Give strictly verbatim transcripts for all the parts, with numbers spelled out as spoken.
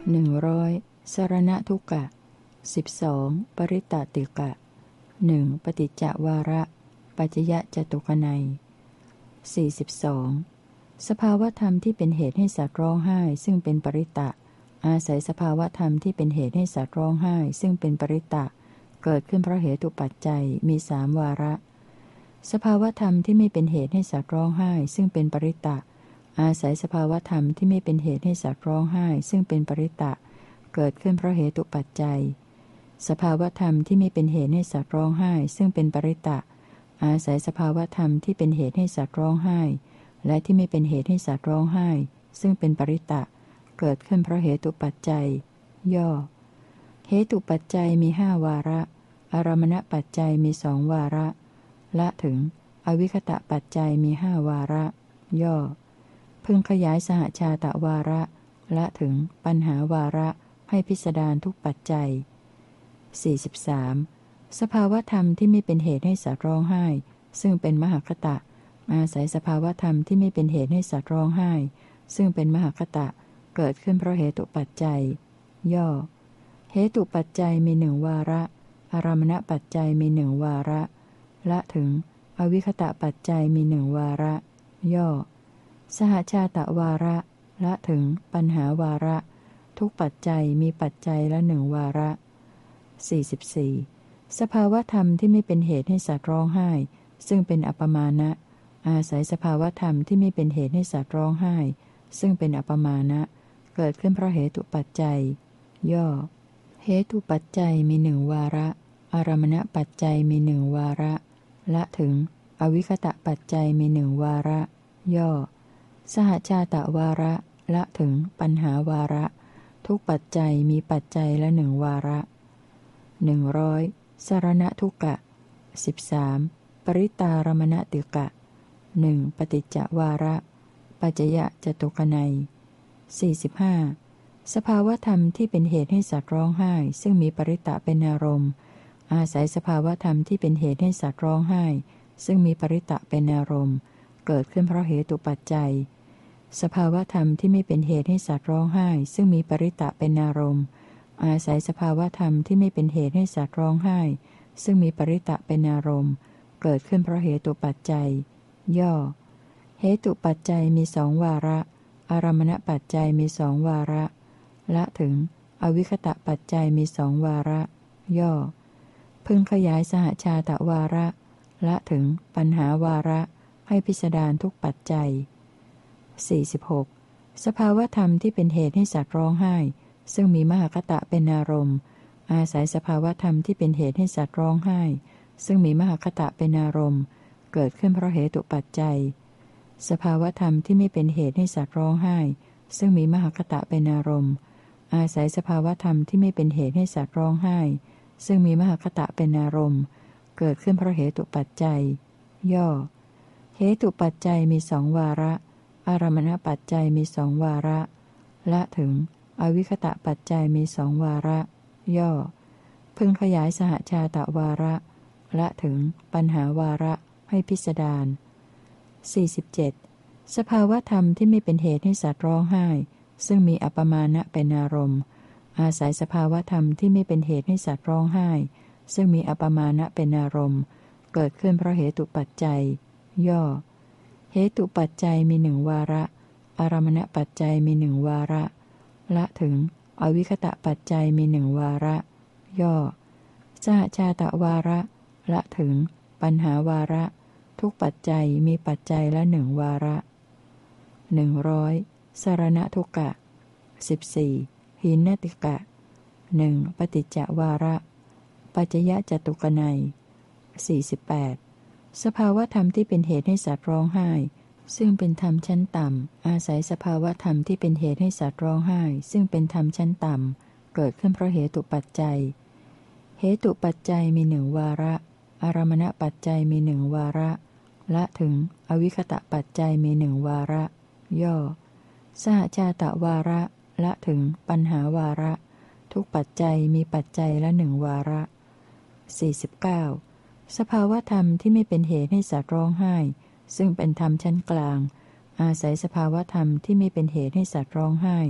หนึ่งร้อยสรณทุกะสิบสองปริตตติกะหนึ่งปฏิจจวาระปัจจยจตุกนัยสี่สิบสองสภาวธรรมที่เป็นเหตุให้สัตว์ร้องไห้ซึ่งเป็นปริตตะอาศัยสภาวธรรมที่เป็นเหตุให้สัตว์ร้องไห้ซึ่งเป็นปริตตะเกิดขึ้นเพราะเหตุปัจจัยมีสามวาระสภาวธรรมที่ไม่เป็นเหตุให้สัตว์ร้องไห้ซึ่งเป็นปริตตะอาศัยสภาวธรรมที่ไม่เป็นเหตุให้สัตว์ร้องไห้ซึ่งเป็นปริตตะเกิดขึ้นเพราะเหตุปัจจัยสภาวธรรมที่ไม่เป็นเหตุให้สัตว์ร้องไห้ซึ่งเป็นปริตตะอาศัยสภาวธรรมที่เป็นเหตุให้สัตว์ร้องไห้และที่ไม่เป็นเหตุให้สัตว์ร้องไห้ซึ่งเป็นปริตตะเกิดขึ้นเพราะเหตุปัจจัยย่อเหตุปัจจัยมีห้าวาระอารมณปัจจัยมีสองวาระละถึงอวิคตะปัจจัยมีห้าวาระย่อพึงขยายสหชาตวาระละถึงปัญหาวาระให้พิสดารทุกปัจจัยสี่สิบสามสภาวธรรมที่ไม่เป็นเหตุให้สัตว์ร้องไห้ซึ่งเป็นมหคตะอาศัยสภาวธรรมที่ไม่เป็นเหตุให้สัตว์ร้องไห้ซึ่งเป็นมหคตะเกิดขึ้นเพราะเหตุปัจจัยย่อเหตุปัจจัยมีหนึ่งวาระอารมณปัจจัยมีหนึ่งวาระละถึงอวิคตะปัจจัยมีหนึ่งวาระย่อสหชาตวาระละถึงปัญหาวาระทุกปัจจัยมีปัจจัยละหนึ่งวาระสี่สิบสี่สภาวธรรมที่ไม่เป็นเหตุให้สัตว์ร้องไห้ซึ่งเป็นอัปมานะอาศัยสภาวธรรมที่ไม่เป็นเหตุให้สัตว์ร้องไห้ซึ่งเป็นอัปมานะเกิดขึ้นเพราะเหตุปัจจัยย่อเหตุปัจจัยมีหนึ่งวาระอารมณปัจจัยมีหนึ่งวาระละถึงอวิคตะปัจจัยมีหนึ่งวาระย่อสหชาตวาระละถึงปัญหาวาระทุกปัจจัยมีปัจจัยละหนึ่งวาระหนึ่งร้อยสรณทุกะสิบสามปริตารมณติกะหนึ่งปฏิจจวาระปัจจยจตุกนัยสี่สิบห้าสภาวธรรมที่เป็นเหตุให้สัตว์ร้องไห้ซึ่งมีปริตตะเป็นอารมณ์อาศัยสภาวธรรมที่เป็นเหตุให้สัตว์ร้องไห้ซึ่งมีปริตตะเป็นอารมณ์เกิดขึ้นเพราะเหตุปัจจัยสภาวธรรมที่ไม่เป็นเหตุให้สัตว์ร้องไห้ซึ่งมีปริตตะเป็นอารมณ์อาศัยสภาวธรรมที่ไม่เป็นเหตุให้สัตว์ร้องไห้ซึ่งมีปริตตะเป็นอารมณ์เกิดขึ้นเพราะเหตุปัจจัยย่อเหตุปัจจัยมีสองวาระอารมณปัจจัยมีสองวาระละถึงอวิคตะปัจจัยมีสองวาระย่อพึงขยายสหชาตวาระละถึงปัญหาวาระให้พิสดารทุกปัจจัยสี่สิบหกสภาวธรรมที่เป็นเหตุให้สัตว์ร้องไห้ซึ่งมีมหคตะเป็นอารมณ์อาศัยสภาวธรรมที่เป็นเหตุให้สัตว์ร้องไห้ซึ่งมีมหคตะเป็นอารมณ์เกิดขึ้นเพราะเหตุปัจจัยสภาวธรรมที่ไม่เป็นเหตุให้สัตว์ร้องไห้ซึ่งมีมหคตะเป็นอารมณ์อาศัยสภาวธรรมที่ไม่เป็นเหตุให้สัตว์ร้องไห้ซึ่งมีมหคตะเป็นอารมณ์เกิดขึ้นเพราะเหตุปัจจัยย่อเหตุปัจจัยมีสองวาระอารมณปัจจัยมีสองวาระละถึงอวิคตะปัจจัยมีสองวาระย่อพึงขยายสหชาตวาระละถึงปัญหาวาระให้พิสดารสี่สิบเจ็ดสภาวธรรมที่ไม่เป็นเหตุให้สัตว์ร้องไห้ซึ่งมีอัปมานะเป็นอารมณ์อาศัยสภาวธรรมที่ไม่เป็นเหตุให้สัตว์ร้องไห้ซึ่งมีอัปมานะเป็นอารมณ์เกิดขึ้นเพราะเหตุปัจจัยย่อเหตุปัจจัยมีหนึ่งวาระอารมณปัจจัยมีหนึ่งวาระละถึงอวิคตะปัจจัยมีหนึ่งวาระย่อสหชาตวาระละถึงปัญหาวาระทุกปัจจัยมีปัจจัยละหนึ่งวาระหนึ่งร้อยสรณทุกะสิบสี่หินนติกะหนึ่งปฏิจจวาระปัจจยจตุกนัยสี่สิบแปดสภาวธรรมที่เป็นเหตุให้สัตว์ร้องไห้ซึ่งเป็นธรรมชั้นต่ำอาศัยสภาวธรรมที่เป็นเหตุให้สัตว์ร้องไห้ซึ่งเป็นธรรมชั้นต่ำเกิดขึ้นเพราะเหตุปัจจัยเหตุปัจจัยมีหนึ่งวาระอารมณปัจจัยมีหนึ่งวาระละถึงอวิคตะปัจจัยมีหนึ่งวาระย่อสหชาตวาระละถึงปัญหาวาระทุกปัจจัยมีปัจจัยละหนึ่งวาระสี่สิบเก้าสภาวธรรมที่ไม่เป็นเหตุให้สัตว์ร้องไห้ซึ่งเป็นธรรมชั้นกลางอาศัยสภาวธรรมที่ไม่เป็นเหตุให้สัตว์ร้องไห้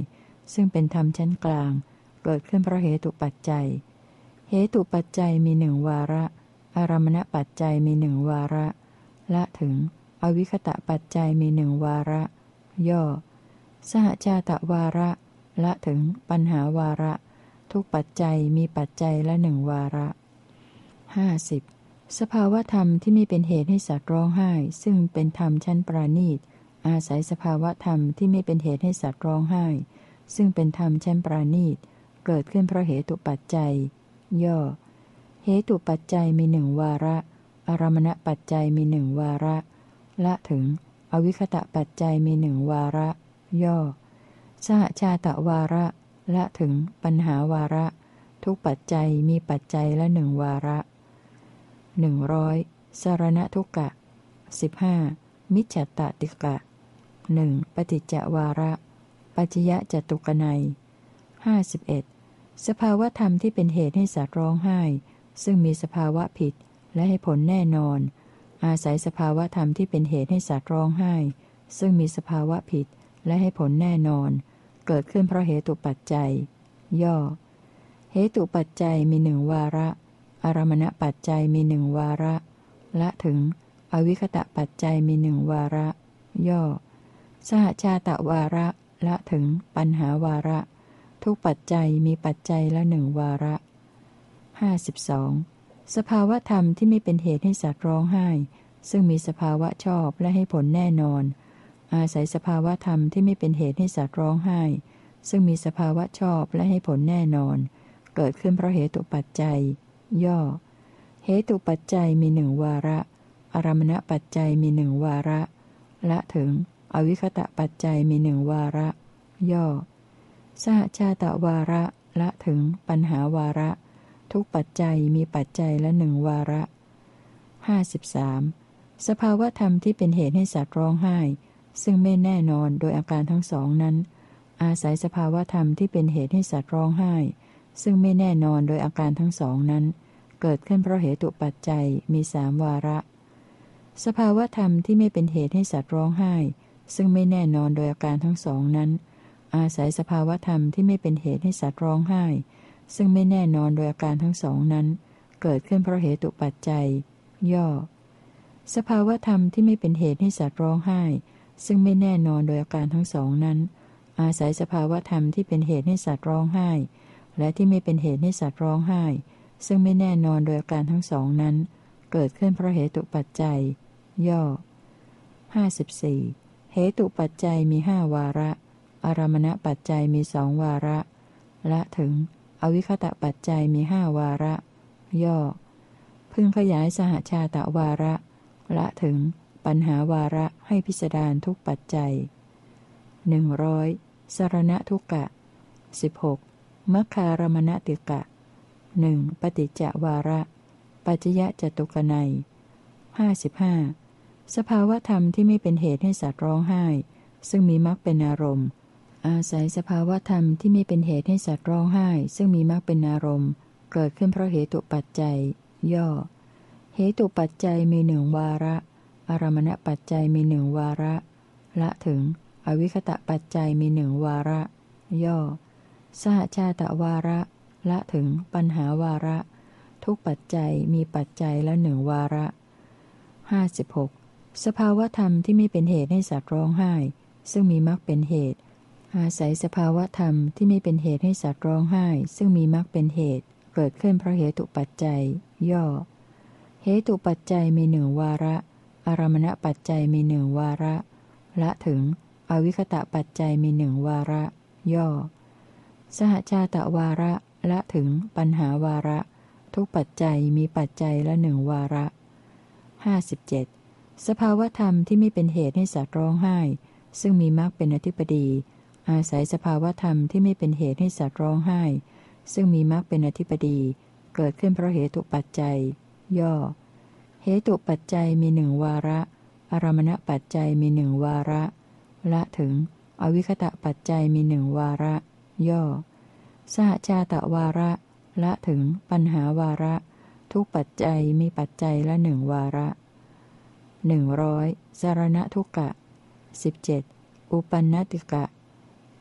ซึ่งเป็นธรรมชั้นกลางเกิดขึ้นเพราะเหตุปัจจัยเหตุปัจจัยมีหนึ่งวาระอารมณปัจจัยมีหนึ่งวาระละถึงอวิคตะปัจจัยมีหนึ่งวาระย่อสหชาตวาระละถึงปัญหาวาระทุกปัจจัยมีปัจจัยละหนึ่งวาระห้าสิบสภาวธรรมที่ไม่เป็นเหตุให้สัตว์ร้องไห้ซึ่งเป็นธรรมชั้นปราณีตอาศัยสภาวธรรมที่ไม่เป็นเหตุให้สัตว์ร้องไห้ซึ่งเป็นธรรมชั้นปราณีตเกิดขึ้นเพราะเหตุปัจจัยย่อเหตุปัจจัยมีหนึ่งวาระอารมณปัจจัยมีหนึ่งวาระละถึงอวิคตะปัจจัยมีหนึ่งวาระย่อสหชาตวาระละถึงปัญหาวาระทุกปัจจัยมีปัจจัยละหนึ่งวาระหนึ่งร้อยสรณทุกกะสิบห้ามิจฉตติกะหนึ่งปฏิจจวาระปัจจยจตุกนัยห้าสิบเอ็ดสภาวธรรมที่เป็นเหตุให้สัตว์ร้องไห้ซึ่งมีสภาวะผิดและให้ผลแน่นอนอาศัยสภาวธรรมที่เป็นเหตุให้สัตว์ร้องไห้ซึ่งมีสภาวะผิดและให้ผลแน่นอนเกิดขึ้นเพราะเหตุปัจจัยย่อเหตุปัจจัยมีหนึ่งวาระอารมณปัจจัยมีหนึ่งวาระละถึงอวิคตะปัจจัยมีหนึ่งวาระย่อสหชาตวาระละถึงปัญหาวาระทุกปัจจัยมีปัจจัยละหนึ่งวาระห้าสิบสองสภาวธรรมที่ไม่เป็นเหตุให้สัตว์ร้องไห้ซึ่งมีสภาวะชอบและให้ผลแน่นอนอาศัยสภาวธรรมที่ไม่เป็นเหตุให้สัตว์ร้องไห้ซึ่งมีสภาวะชอบและให้ผลแน่นอนเกิดขึ้นเพราะเหตุปัจจัยย่อเหตุปัจจัยมีหนึ่งวาระอารมณปัจจัยมีหนึ่งวาระละถึงอวิคตะปัจจัยมีหนึ่งวาระย่อสหชาตวาระละถึงปัญหาวาระทุกปัจจัยมีปัจจัยละหนึ่งวาระห้าสิบสามสภาวธรรมที่เป็นเหตุให้สัตว์ร้องไห้ซึ่งไม่แน่นอนโดยอาการทั้งสองนั้นอาศัยสภาวธรรมที่เป็นเหตุให้สัตว์ร้องไห้ซึ่งไม่แน่นอนโดยอาการทั้งสองนั้นเกิดขึ้นเพราะเหตุปัจจัยมีสามวาระสภาวธรรมที่ไม่เป็นเหตุให้สัตว์ร้องไห้ซึ่งไม่แน่นอนโดยอาการทั้งสองนั้นอาศัยสภาวธรรมที่ไม่เป็นเหตุให้สัตว์ร้องไห้ซึ่งไม่แน่นอนโดยอาการทั้งสองนั้นเกิดขึ้นเพราะเหตุปัจจัยย่อสภาวธรรมที่ไม่เป็นเหตุให้สัตว์ร้องไห้ซึ่งไม่แน่นอนโดยอาการทั้งสองนั้นอาศัยสภาวธรรมที่เป็นเหตุให้สัตว์ร้องไห้และที่ไม่เป็นเหตุให้สัตว์ร้องไห้ซึ่งไม่แน่นอนโดยอาการทั้งสองนั้นเกิดขึ้นเพราะเหตุปัจจัยย่อห้าสิบสี่เหตุปัจจัยมีห้าวาระอารมณปัจจัยมีสองวาระละถึงอวิคตะปัจจัยมีห้าวาระย่อพึงขยายสหชาตวาระละถึงปัญหาวาระให้พิสดารทุกปัจจัยหนึ่งร้อยสรณทุกกะสิบหกมัคคารมณติกะหนึ่งปฏิจจวาระปัจจยจตุกนัยห้าสิบห้าสภาวธรรมที่ไม่เป็นเหตุให้สัตว์ร้องไห้ซึ่งมีมรรคเป็นอารมณ์อาศัยสภาวธรรมที่ไม่เป็นเหตุให้สัตว์ร้องไห้ซึ่งมีมรรคเป็นอารมณ์เกิดขึ้นเพราะเหตุปัจจัยย่อเหตุปัจจัยมีหนึ่งวาระอารมณปัจจัยมีหนึ่งวาระละถึงอวิคตะปัจจัยมีหนึ่งวาระย่อสหชาตวาระละถึงปัญหาวาระทุกปัจจัยมีปัจจัยละหนึ่งวาระห้าสิบหกสภาวธรรมที่ไม่เป็นเหตุให้สัตว์ร้องไห้ซึ่งมีมรรคเป็นเหตุอาศัยสภาวธรรมที่ไม่เป็นเหตุให้สัตว์ร้องไห้ซึ่งมีมรรคเป็นเหตุเกิดขึ้นเพราะเหตุปัจจัยย่อเหตุปัจจัยมีหนึ่งวาระอารมณปัจจัยมีหนึ่งวาระละถึงอวิคตะปัจจัยมีหนึ่งวาระย่อสหชาตวาระละถึงปัญหาวาระทุกปัจจัยมีปัจจัยละหนึ่งวาระห้าสิบเจ็ดสภาวธรรมที่ไม่เป็นเหตุให้สัตว์ร้องไห้ซึ่งมีมรรคเป็นอธิปดีอาศัยสภาวธรรมที่ไม่เป็นเหตุให้สัตว์ร้องไห้ซึ่งมีมรรคเป็นอธิปดีเกิดขึ้นเพราะเหตุปัจจัยย่อเหตุปัจจัยมีหนึ่งวาระอารมณปัจจัยมีหนึ่งวาระละถึงอวิคตะปัจจัยมีหนึ่งวาระย่อสหชาตวาระละถึงปัญหาวาระทุกปัจจัยมีปัจจัยละหนึ่งวาระหนึ่งร้อยสรณทุกกะสิบเจ็ดอุปันนติกะ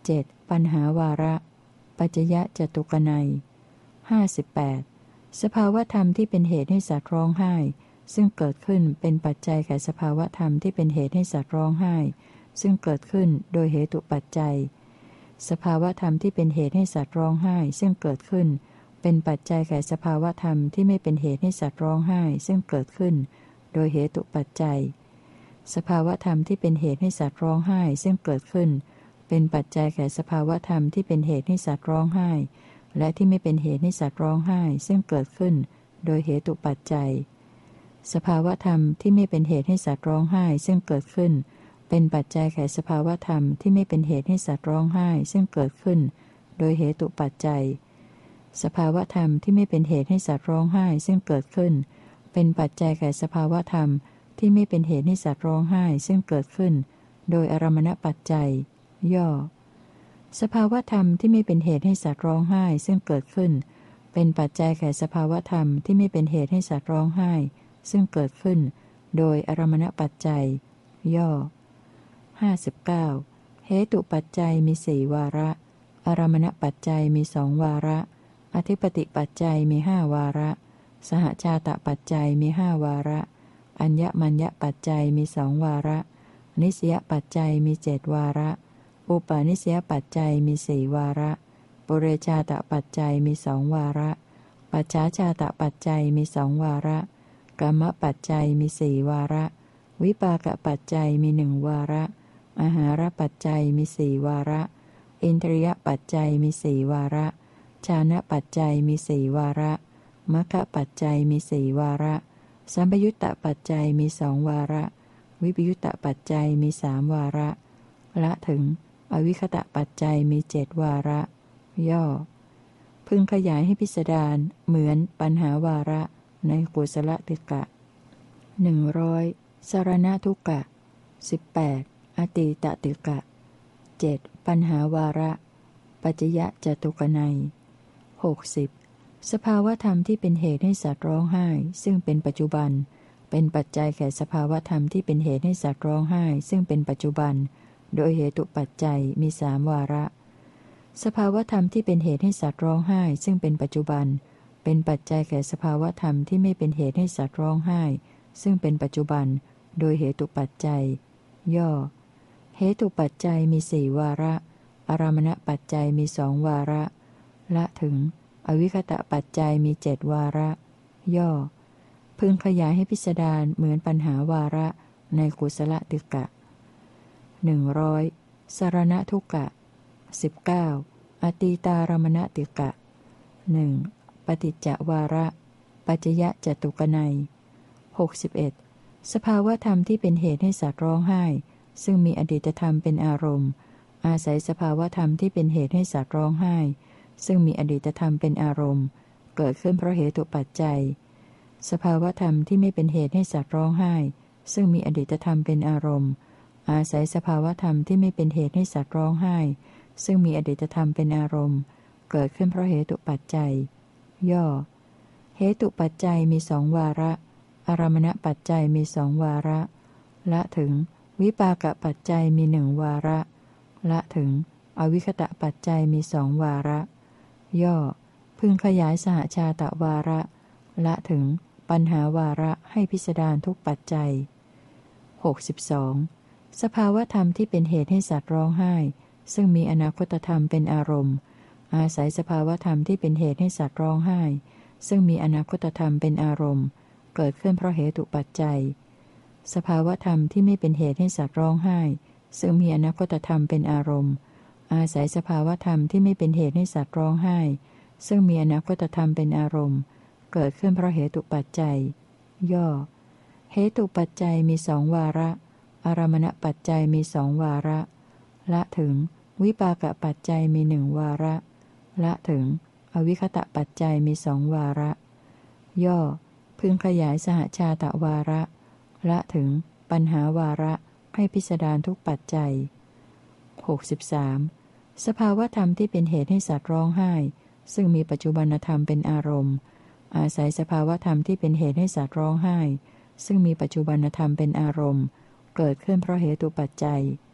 เจ็ดปัญหาวาระ ปัจจยจตุกนัยห้าสิบแปดสภาวธรรมที่เป็นเหตุให้สัตว์ร้องไห้ซึ่งเกิดขึ้นเป็นปัจจัยแก่สภาวธรรมที่เป็นเหตุให้สัตว์ร้องไห้ซึ่งเกิดขึ้นโดยเหตุปัจจัยสภาวธรรมที่เป็นเหตุให้สัตว์ร้องไห้ซึ่งเกิดขึ้นเป็นปัจจัยแก่สภาวธรรมที่ไม่เป็นเหตุให้สัตว์ร้องไห้ซึ่งเกิดขึ้นโดยเหตุปัจจัยสภาวธรรมที่เป็นเหตุให้สัตว์ร้องไห้ซึ่งเกิดขึ้นเป็นปัจจัยแก่สภาวธรรมที่เป็นเหตุให้สัตว์ร้องไห้และที่ไม่เป็นเหตุให้สัตว์ร้องไห้ซึ่งเกิดขึ้นโดยเหตุปัจจัยสภาวธรรมที่ไม่เป็นเหตุให้สัตว์ร้องไห้ซึ่งเกิดขึ้นเป็นปัจจัยแก่สภาวธรรมที่ไม่เป็นเหตุให้สัตว์ร้องไห้ซึ่งเกิดขึ้นโดยเหตุปัจจัยสภาวธรรมที่ไม่เป็นเหตุให้สัตว์ร้องไห้ซึ่งเกิดขึ้นเป็นปัจจัยแก่สภาวธรรมที่ไม่เป็นเหตุให้สัตว์ร้องไห้ซึ่งเกิดขึ้นโดยอารมณปัจจัยย่อสภาวธรรมที่ไม่เป็นเหตุให้สัตว์ร้องไห้ซึ่งเกิดขึ้นเป็นปัจจัยแก่สภาวธรรมที่ไม่เป็นเหตุให้สัตว์ร้องไห้ซึ่งเกิดขึ้นโดยอารมณปัจจัยย่อห้าสิบเก้าเหตุปัจจัยมีสี่วาระอารมณปัจจัยมีสองวาระอธิปติปัจจัยมีห้าวาระสหชาตปัจจัยมีห้าวาระอัญญมัญญปัจจัยมีสองวาระนิสยปัจจัยมีเจ็ดวาระอุปาณิสยปัจจัยมีสี่วาระปุเรชาตปัจจัยมีสองวาระปัจฉาชาตปัจจัยมีสองวาระกรรมปัจจัยมีสี่วาระวิปากปัจจัยมีหนึ่งวาระอาหารปัจจัยมีสี่วาระอินทรียปัจจัยมีสี่วาระฌานปัจจัยมีสี่วาระมรรคปัจจัยมีสี่วาระสัมปยุตตปัจจัยมีสองวาระวิปยุตตปัจจัยมีสามวาระละถึงอวิคตะปัจจัยมีเจ็ดวาระย่อพึงขยายให้พิสดารเหมือนปัญหาวาระในกุศลติกะหนึ่งร้อยสรณทุกะสิบแปดอตีตติกะเจ็ดปัญหาวาระปัจจยจตุกนัยหกสิบสภาวธรรมที่เป็นเหตุให้สัตว์ร้องไห้ซึ่งเป็นปัจจุบันเป็นปัจจัยแก่สภาวธรรมที่เป็นเหตุให้สัตว์ร้องไห้ซึ่งเป็นปัจจุบันโดยเหตุปัจจัยมีสามวาระสภาวธรรมที่เป็นเหตุให้สัตว์ร้องไห้ซึ่งเป็นปัจจุบันเป็นปัจจัยแก่สภาวธรรมที่ไม่เป็นเหตุให้สัตว์ร้องไห้ซึ่งเป็นปัจจุบันโดยเหตุปัจจัยย่อเหตุปัจจัยมีสี่วาระอารมณปัจจัยมีสองวาระละถึงอวิคตะปัจจัยมีเจ็ดวาระย่อพึงขยายให้พิสดารเหมือนปัญหาวาระในกุศลติกะหนึ่งร้อยสรณทุกะสิบเก้าอตีตารมณติกะหนึ่งปฏิจจวาระปัจจยจตุกนัยหกสิบเอ็ดสภาวธรรมที่เป็นเหตุให้สัตว์ร้องไห้ซึ่งมีอดีตธรรมเป็นอารมณ์อาศัยสภาวธรรมที่เป็นเหตุให้สัตว์ร้องไห้ซึ่งมีอดีตธรรมเป็นอารมณ์เกิดขึ้นเพราะเหตุปัจจัยสภาวธรรมที่ไม่เป็นเหตุให้สัตว์ร้องไห้ซึ่งมีอดีตธรรมเป็นอารมณ์อาศัยสภาวธรรมที่ไม่เป็นเหตุให้สัตว์ร้องไห้ซึ่งมีอดีตธรรมเป็นอารมณ์เกิดขึ้นเพราะเหตุปัจจัยย่อเหตุปัจจัยมีสองวาระอารมณปัจจัยมีสองวาระละถึงวิปากปัจจัยมีหนึ่งวาระละถึงอวิคตะปัจจัยมีสองวาระย่อพึงขยายสหชาตวาระละถึงปัญหาวาระให้พิสดารทุกปัจจัยหกสิบสองสภาวธรรมที่เป็นเหตุให้สัตว์ร้องไห้ซึ่งมีอนาคตธรรมเป็นอารมณ์อาศัยสภาวธรรมที่เป็นเหตุให้สัตว์ร้องไห้ซึ่งมีอนาคตธรรมเป็นอารมณ์เกิดขึ้นเพราะเหตุปัจจัยสภาวธรรมที่ไม่เป็นเหตุให้สัตว์ร้องไห้ซึ่งมีอนาคตธรรมเป็นอารมณ์อาศัยสภาวธรรมที่ไม่เป็นเหตุให้สัตว์ร้องไห้ซึ่งมีอนาคตธรรมเป็นอารมณ์เกิดขึ้นเพราะเหตุปัจจัยย่อเหตุปัจจัยมีสองวาระอารมณปัจจัยมีสองวาระละถึงวิปากปัจจัยมีหนึ่งวาระละถึงอวิคตะปัจจัยมีสองวาระย่อพึงขยายสหชาตวาระละถึงปัญหาวาระให้พิสดารทุกปัจจัยหกสิบสามสภาวธรรมที่เป็นเหตุให้สัตว์ร้องไห้ซึ่งมีปัจจุบันธรรมเป็นอารมณ์อาศัยสภาวธรรมที่เป็นเหตุให้สัตว์ร้องไห้ซึ่งมีปัจจุบันธรรมเป็นอารมณ์เกิดขึ้นเพราะเหตุปัจจัย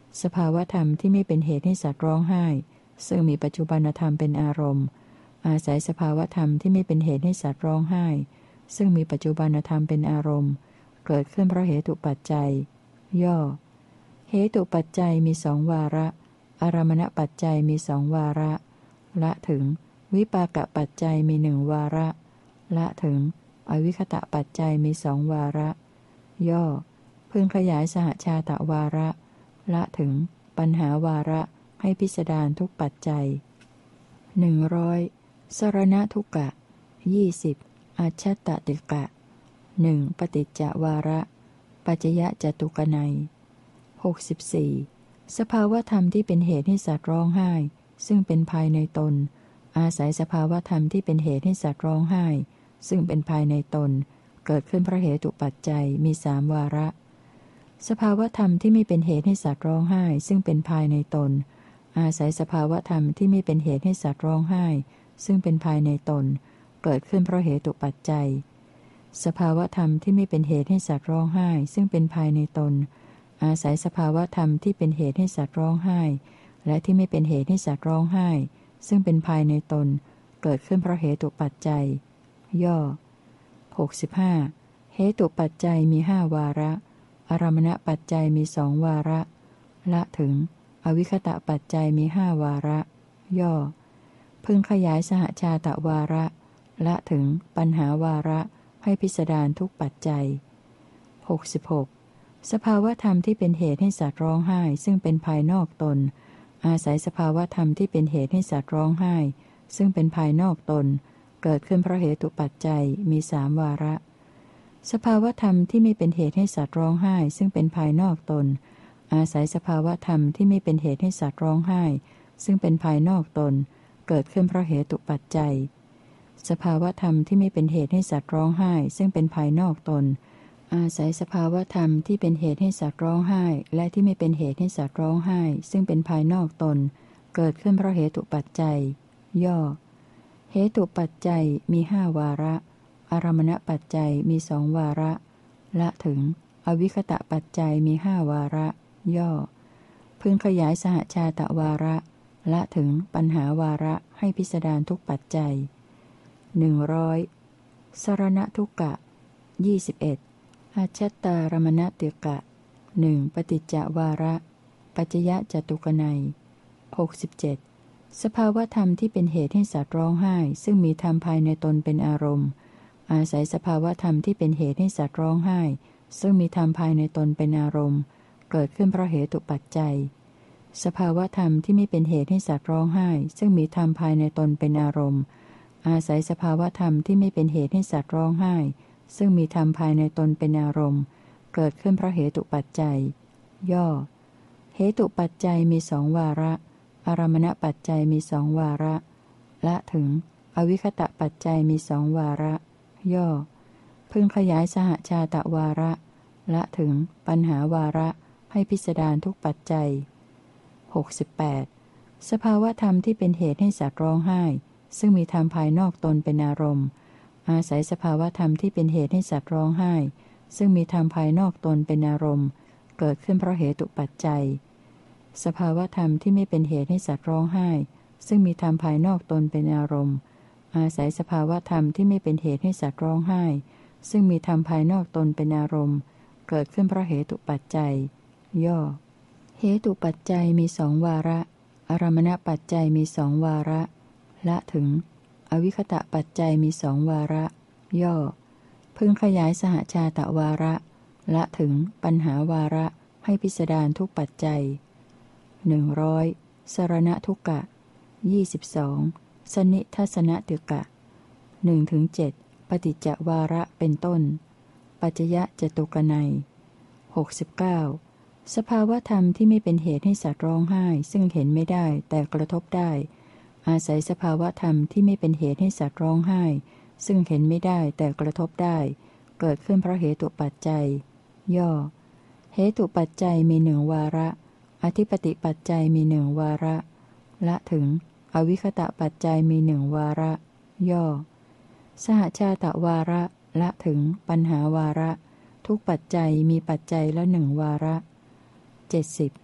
สภาวธรรมที่ไม่เป็นเหตุให้สัตว์ร้องไห้ซึ่งมีปัจจุบันธรรมเป็นอารมณ์อาศัยสภาวธรรมที่ไม่เป็นเหตุให้สัตว์ร้องไห้ซึ่งมีปัจจุบันธรรมเป็นอารมณ์เกิดขึ้นเพราะเหตุปัจจัยย่อเหตุปัจจัยมีสองวาระอารมณปัจจัยมีสองวาระละถึงวิปากปัจจัยมีหนึ่งวาระละถึงอวิคตะปัจจัยมีสองวาระย่อพึงขยายสหชาตวาระละถึงปัญหาวาระให้พิสดารทุกปัจจัยหนึ่งร้อยสรณทุกะยี่สิบอัจฉตติกะหนึ่งปฏิจจวาระปัจจยจตุกนัยหกสิบสี่สภาวธรรมที่เป็นเหตุให้สัตว์ร้องไห้ซึ่งเป็นภายในตนอาศัยสภาวธรรมที่เป็นเหตุให้สัตว์ร้องไห้ซึ่งเป็นภายในตนเกิดขึ้นเพราะเหตุปัจจัยมีสามวาระสภาวธรรมที่ไม่เป็นเหตุให้สัตว์ร้องไห้ซึ่งเป็นภายในตนอาศัยสภาวธรรมที่ไม่เป็นเหตุให้สัตว์ร้องไห้ซึ่งเป็นภายในตนเกิดขึ้นเพราะเหตุปัจจัยสภาวธรรมที่ไม่เป็นเหตุให้สัตว์ร้องไห้ซึ่งเป็นภายในตนอาศัยสภาวธรรมที่เป็นเหตุให้สัตว์ร้องไห้และที่ไม่เป็นเหตุให้สัตว์ร้องไห้ซึ่งเป็นภายในตนเกิดขึ้นเพราะเหตุปัจจัยย่อหกสิบห้าเหตุปัจจัยมีห้าวาระอารมณปัจจัยมีสองวาระละถึงอวิคตะปัจจัยมีห้าวาระย่อพึงขยายสหชาตวาระละถึงปัญหาวาระให้พิสดารทุกปัจจัยหกสิบหกสภาวธรรมที่เป็นเหตุให้สัตว์ร้องไห้ซึ่งเป็นภายนอกตนอาศัยสภาวธรรมที่เป็นเหตุให้สัตว์ร้องไห้ซึ่งเป็นภายนอกตนเกิดขึ้นเพราะเหตุปัจจัยมีสามวาระสภาวธรรมที่ไม่เป็นเหตุให้สัตว์ร้องไห้ซึ่งเป็นภายนอกตนอาศัยสภาวธรรมที่ไม่เป็นเหตุให้สัตว์ร้องไห้ซึ่งเป็นภายนอกตนเกิดขึ้นเพราะเหตุปัจจัยสภาวธรรมที่ไม่เป็นเหตุให้สัตว์ร้องไห้ซึ่งเป็นภายนอกตนอาศัยสภาวธรรมที่เป็นเหตุให้สัตว์ร้องไห้และที่ไม่เป็นเหตุให้สัตว์ร้องไห้ซึ่งเป็นภายนอกตนเกิดขึ้นเพราะเหตุปัจจัยย่อเหตุปัจจัยมีห้าวาระอารมณปัจจัยมีสองวาระละถึงอวิคตะปัจจัยมีห้าวาระย่อพึงขยายสหชาตวาระละถึงปัญหาวาระให้พิสดารทุกปัจจัยหนึ่งร้อยสรณทุกะยี่สิบเอ็ดอัจฉตารมณติกะหนึ่งปฏิจจวาระปัจจยจตุกนัยหกสิบเจ็ดสภาวธรรมที่เป็นเหตุให้สัตว์ร้องไห้ซึ่งมีธรรมภายในตนเป็นอารมณ์อาศัยสภาวธรรมที่เป็นเหตุให้สัตว์ร้องไห้ซึ่งมีธรรมภายในตนเป็นอารมณ์เกิดขึ้นเพราะเหตุปัจจัยสภาวธรรมที่ไม่เป็นเหตุให้สัตว์ร้องไห้ซึ่งมีธรรมภายในตนเป็นอารมณ์อาศัยสภาวธรรมที่ไม่เป็นเหตุให้สัตว์ร้องไห้ซึ่งมีธรรมภายในตนเป็นอารมณ์เกิดขึ้นเพราะเหตุปัจจัยย่อเหตุปัจจัยมีสองวาระอารมณปัจจัยมีสองวาระละถึงอวิคตะปัจจัยมีสองวาระย่อพึงขยายสหชาตวาระละถึงปัญหาวาระให้พิสดารทุกปัจจัยหกสิบแปดสภาวธรรมที่เป็นเหตุให้สัตว์ร้องไห้ซึ่งมีธรรมภายนอกตนเป็นอารมณ์อาศัยสภาวธรรมที่เป็นเหตุให้สัตว์ร้องไห้ซึ่งมีธรรมภายนอกตนเป็นอารมณ์เกิดขึ้นเพราะเหตุปัจจัยสภาวธรรมที่ไม่เป็นเหตุให้สัตว์ร้องไห้ซึ่งมีธรรมภายนอกตนเป็นอารมณ์อาศัยสภาวธรรมที่ไม่เป็นเหตุให้สัตว์ร้องไห้ซึ่งมีธรรมภายนอกตนเป็นอารมณ์เกิดขึ้นเพราะเหตุปัจจัยย่อเหตุปัจจัยมีสองวาระอารมณปัจจัยมีสองวาระละถึงอวิคตะปัจจัยมีสองวาระย่อพึงขยายสหชาตวาระละถึงปัญหาวาระให้พิสดารทุกปัจจัยหนึ่งร้อยสรณทุกะยี่สิบสองสนิทัศนติกะหนึ่งถึงเจ็ดปฏิจจวาระเป็นต้นปัจจยจตุกนัยหกสิบเก้าสภาวธรรมที่ไม่เป็นเหตุให้สัตว์ร้องไห้ซึ่งเห็นไม่ได้แต่กระทบได้อาศัยสภาวธรรมที่ไม่เป็นเหตุให้สัตว์ร้องไห้ซึ่งเห็นไม่ได้แต่กระทบได้เกิดขึ้นเพราะเหตุปัจจัยย่อเหตุปัจจัยมีหนึ่งวาระอธิปติปัจจัยมีหนึ่งวาระละถึงอวิคตะปัจจัยมีหนึ่งวาระย่อสหชาตวาระละถึงปัญหาวาระทุกปัจจัยมีปัจจัยละหนึ่งวาระเจ็ดสิบส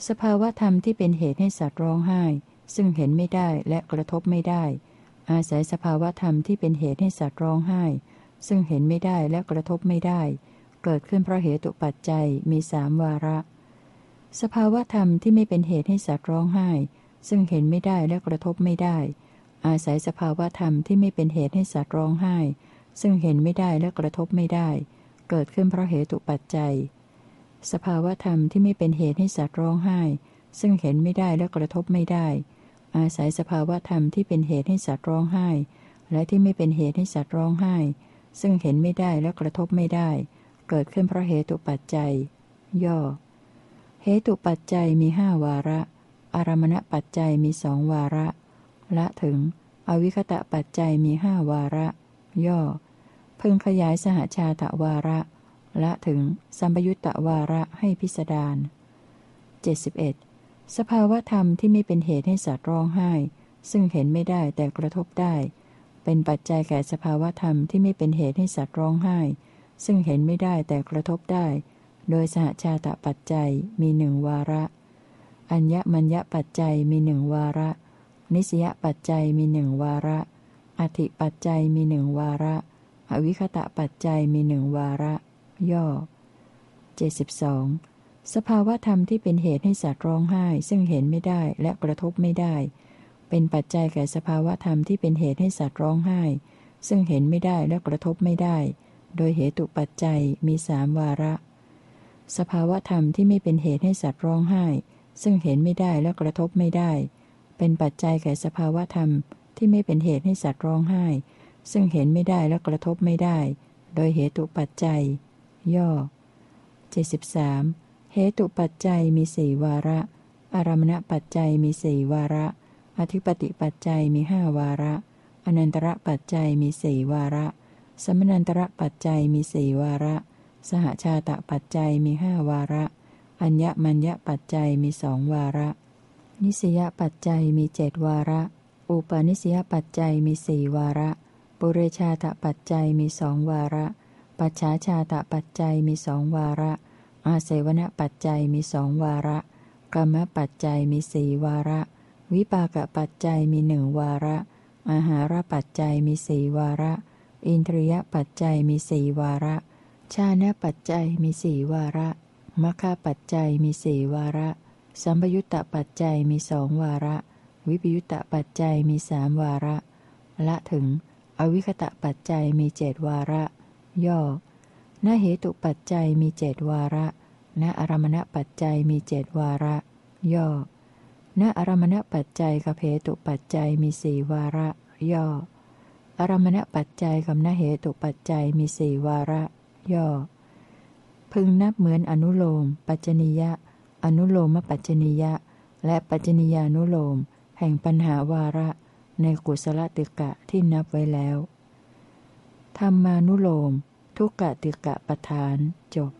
สภาวธรรมที่เป็นเหตุให้สัตว์ร้องไห้ซึ่งเห็นไม่ได้และกระทบไม่ได้อาศัยสภาวธรรมที่เป็นเหตุให้สัตว์ร้องไห้ซึ่งเห็นไม่ได้และกระทบไม่ได้เกิดขึ้นเพราะเหตุปัจจัยมีสามวาระสภาวธรรมที่ไม่เป็นเหตุให้สัตว์ร้องไห้ซึ่งเห็นไม่ได้และกระทบไม่ได้อาศัยสภาวธรรมที่ไม่เป็นเหตุให้สัตว์ร้องไห้ซึ่งเห็นไม่ได้และกระทบไม่ได้เกิดขึ้นเพราะเหตุปัจจัยสภาวธรรมที่ไม่เป็นเหตุให้สัตว์ร้องไห้ซึ่งเห็นไม่ได้และกระทบไม่ได้อาศัยสภาวธรรมที่เป็นเหตุให้สัตว์ร้องไห้และที่ไม่เป็นเหตุให้สัตว์ร้องไห้ซึ่งเห็นไม่ได้และกระทบไม่ได้เกิดขึ้นเพราะเหตุปัจจัยย่อเหตุปัจจัยมีห้าวาระอารมณปัจจัยมีสองวาระละถึงอวิคตะปัจจัยมีห้าวาระย่อพึงขยายสหชาตวาระละถึงสัมปยุตตวาระให้พิสดารเจ็ดสิบเอ็ดสภาวธรรมที่ไม่เป็นเหตุให้สัตว์ร้องไห้ซึ่งเห็นไม่ได้แต่กระทบได้เป็นปัจจัยแก่สภาวธรรมที่ไม่เป็นเหตุให้สัตว์ร้องไห้ซึ่งเห็นไม่ได้แต่กระทบได้โดยสหชาตปัจจัยมีหนึ่งวาระอัญญมัญญปัจจัยมีหนึ่งวาระนิสยปัจจัยมีหนึ่งวาระอธิปัจจัยมีหนึ่งวาระอวิคตะปัจจัยมีหนึ่งวาระย่อเจ็ดสิบสองสภาวธรรมที่เป็นเหตุให้สัตว์ร้องไห้ซึ่งเห็นไม่ได้และกระทบไม่ได้เป็นปัจจัยแก่สภาวธรรมที่เป็นเหตุให้สัตว์ร้องไห้ซึ่งเห็นไม่ได้และกระทบไม่ได้โดยเหตุปัจจัยมีสามวาระสภาวธรรมที่ไม่เป็นเหตุให้สัตว์ร้องไห้ซึ่งเห็นไม่ได้และกระทบไม่ได้เป็นปัจจัยแก่สภาวธรรมที่ไม่เป็นเหตุให้สัตว์ร้องไห้ซึ่งเห็นไม่ได้และกระทบไม่ได้โดยเหตุปัจจัยย่อเจ็ดสิบสามเหตุปัจจัยมีสี่วาระอารมณปัจจัยมีสี่วาระอธิปติปัจจัยมีห้าวาระอนันตระปัจจัยมีสี่วาระสมนันตระปัจจัยมีสี่วาระสหชาตปัจจัยมีห้าวาระอัญญมัญญปัจจัยมีสองวาระนิสยปัจจัยมีเจ็ดวาระอุปาณิสยปัจจัยมีสี่วาระปุเรชาตปัจจัยมีสองวาระปัจฉาชาตปัจจัยมีสองวาระอาเสวนปัจจัยมีสองวาระกรรมปัจจัยมีสี่วาระวิปากปัจจัยมีหนึ่งวาระอาหารปัจจัยมีสี่วาระอินทรียปัจจัยมีสี่วาระชานะปัจจัยมีสี่วาระมัคคปัจจัยมีสี่วาระสัมปยุตตปัจจัยมีสองวาระวิปยุตตปัจจัยมีสามวาระละถึงอวิคตะปัจจัยมีเจ็ดวาระย่อณเหตุปัจจัยมีเจ็ดวาระณอารมณปัจจัยมีเจ็ดวาระย่อณอารมณปัจจัยกับเหตุปัจจัยมีสี่วาระย่ออารมณปัจจัยกับณเหตุปัจจัยมีสี่วาระย่อพึงนับเหมือนอนุโลมปัจจนิยะอนุโลมปัจจนิยะและปัจจนิยานุโลมแห่งปัญหาวาระในกุศลติกะที่นับไว้แล้วธรรมานุโลมทุกขติกะปทานจบ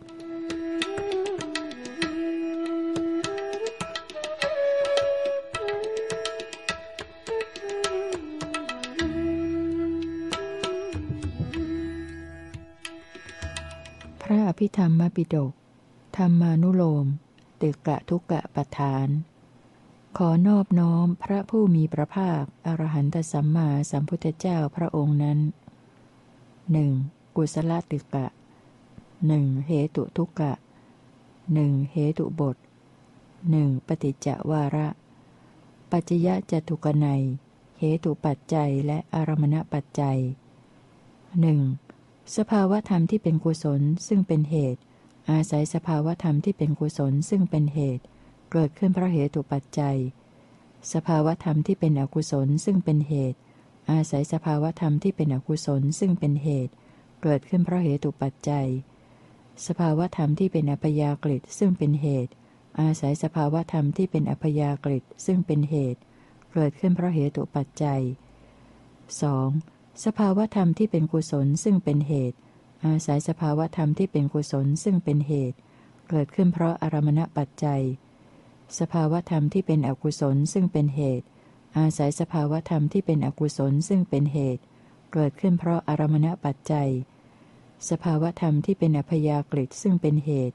พระอภิธรรมปิฎกธรรมานุโลมติกะทุกกะปทานขอนอบน้อมพระผู้มีพระภาคอรหันตสัมมาสัมพุทธเจ้าพระองค์นั้นหนึ่งกุศลติกะหนึ่งเหตุทุกกะหนึ่งเหตุบทหนึ่งปฏิจจวาระปัจจยจตุกนัยเหตุปัจจัยและอารมณปัจจัยหนึ่งสภาวธรรมที่เป็นกุศลซึ่งเป็นเหตุอาศัยสภาวธรรมที่เป็นกุศลซึ่งเป็นเหตุเกิดขึ้นเพราะเหตุปัจจัยสภาวธรรมที่เป็นอกุศลซึ่งเป็นเหตุอาศัยสภาวธรรมที่เป็นอกุศลซึ่งเป็นเหตุเกิดขึ้นเพราะเหตุปัจจัยสภาวธรรมที่เป็นอัพยากฤิซึ่งเป็นเหตุอาศัยสภาวธรรมที่เป็นอัพยากฤิซึ่งเป็นเหตุเกิดขึ้นเพราะเหตุปัจจัย สอง. สภาวธรรมที่เป็นกุศลซึ่งเป็นเหตุอาศัยสภาวธรรมที่เป็นกุศลซึ่งเป็นเหตุเกิดขึ้นเพราะอารมณปัจจัยสภาวธรรมที่เป็นอกุศลซึ่งเป็นเหตุอาศัยสภาวธรรมที่เป็นอกุศลซึ่งเป็นเหตุเกิดขึ้นเพราะอารมณปัจจัยสภาวธรรมที่เป็นอัพยากฤิซึ่งเป็นเหตุ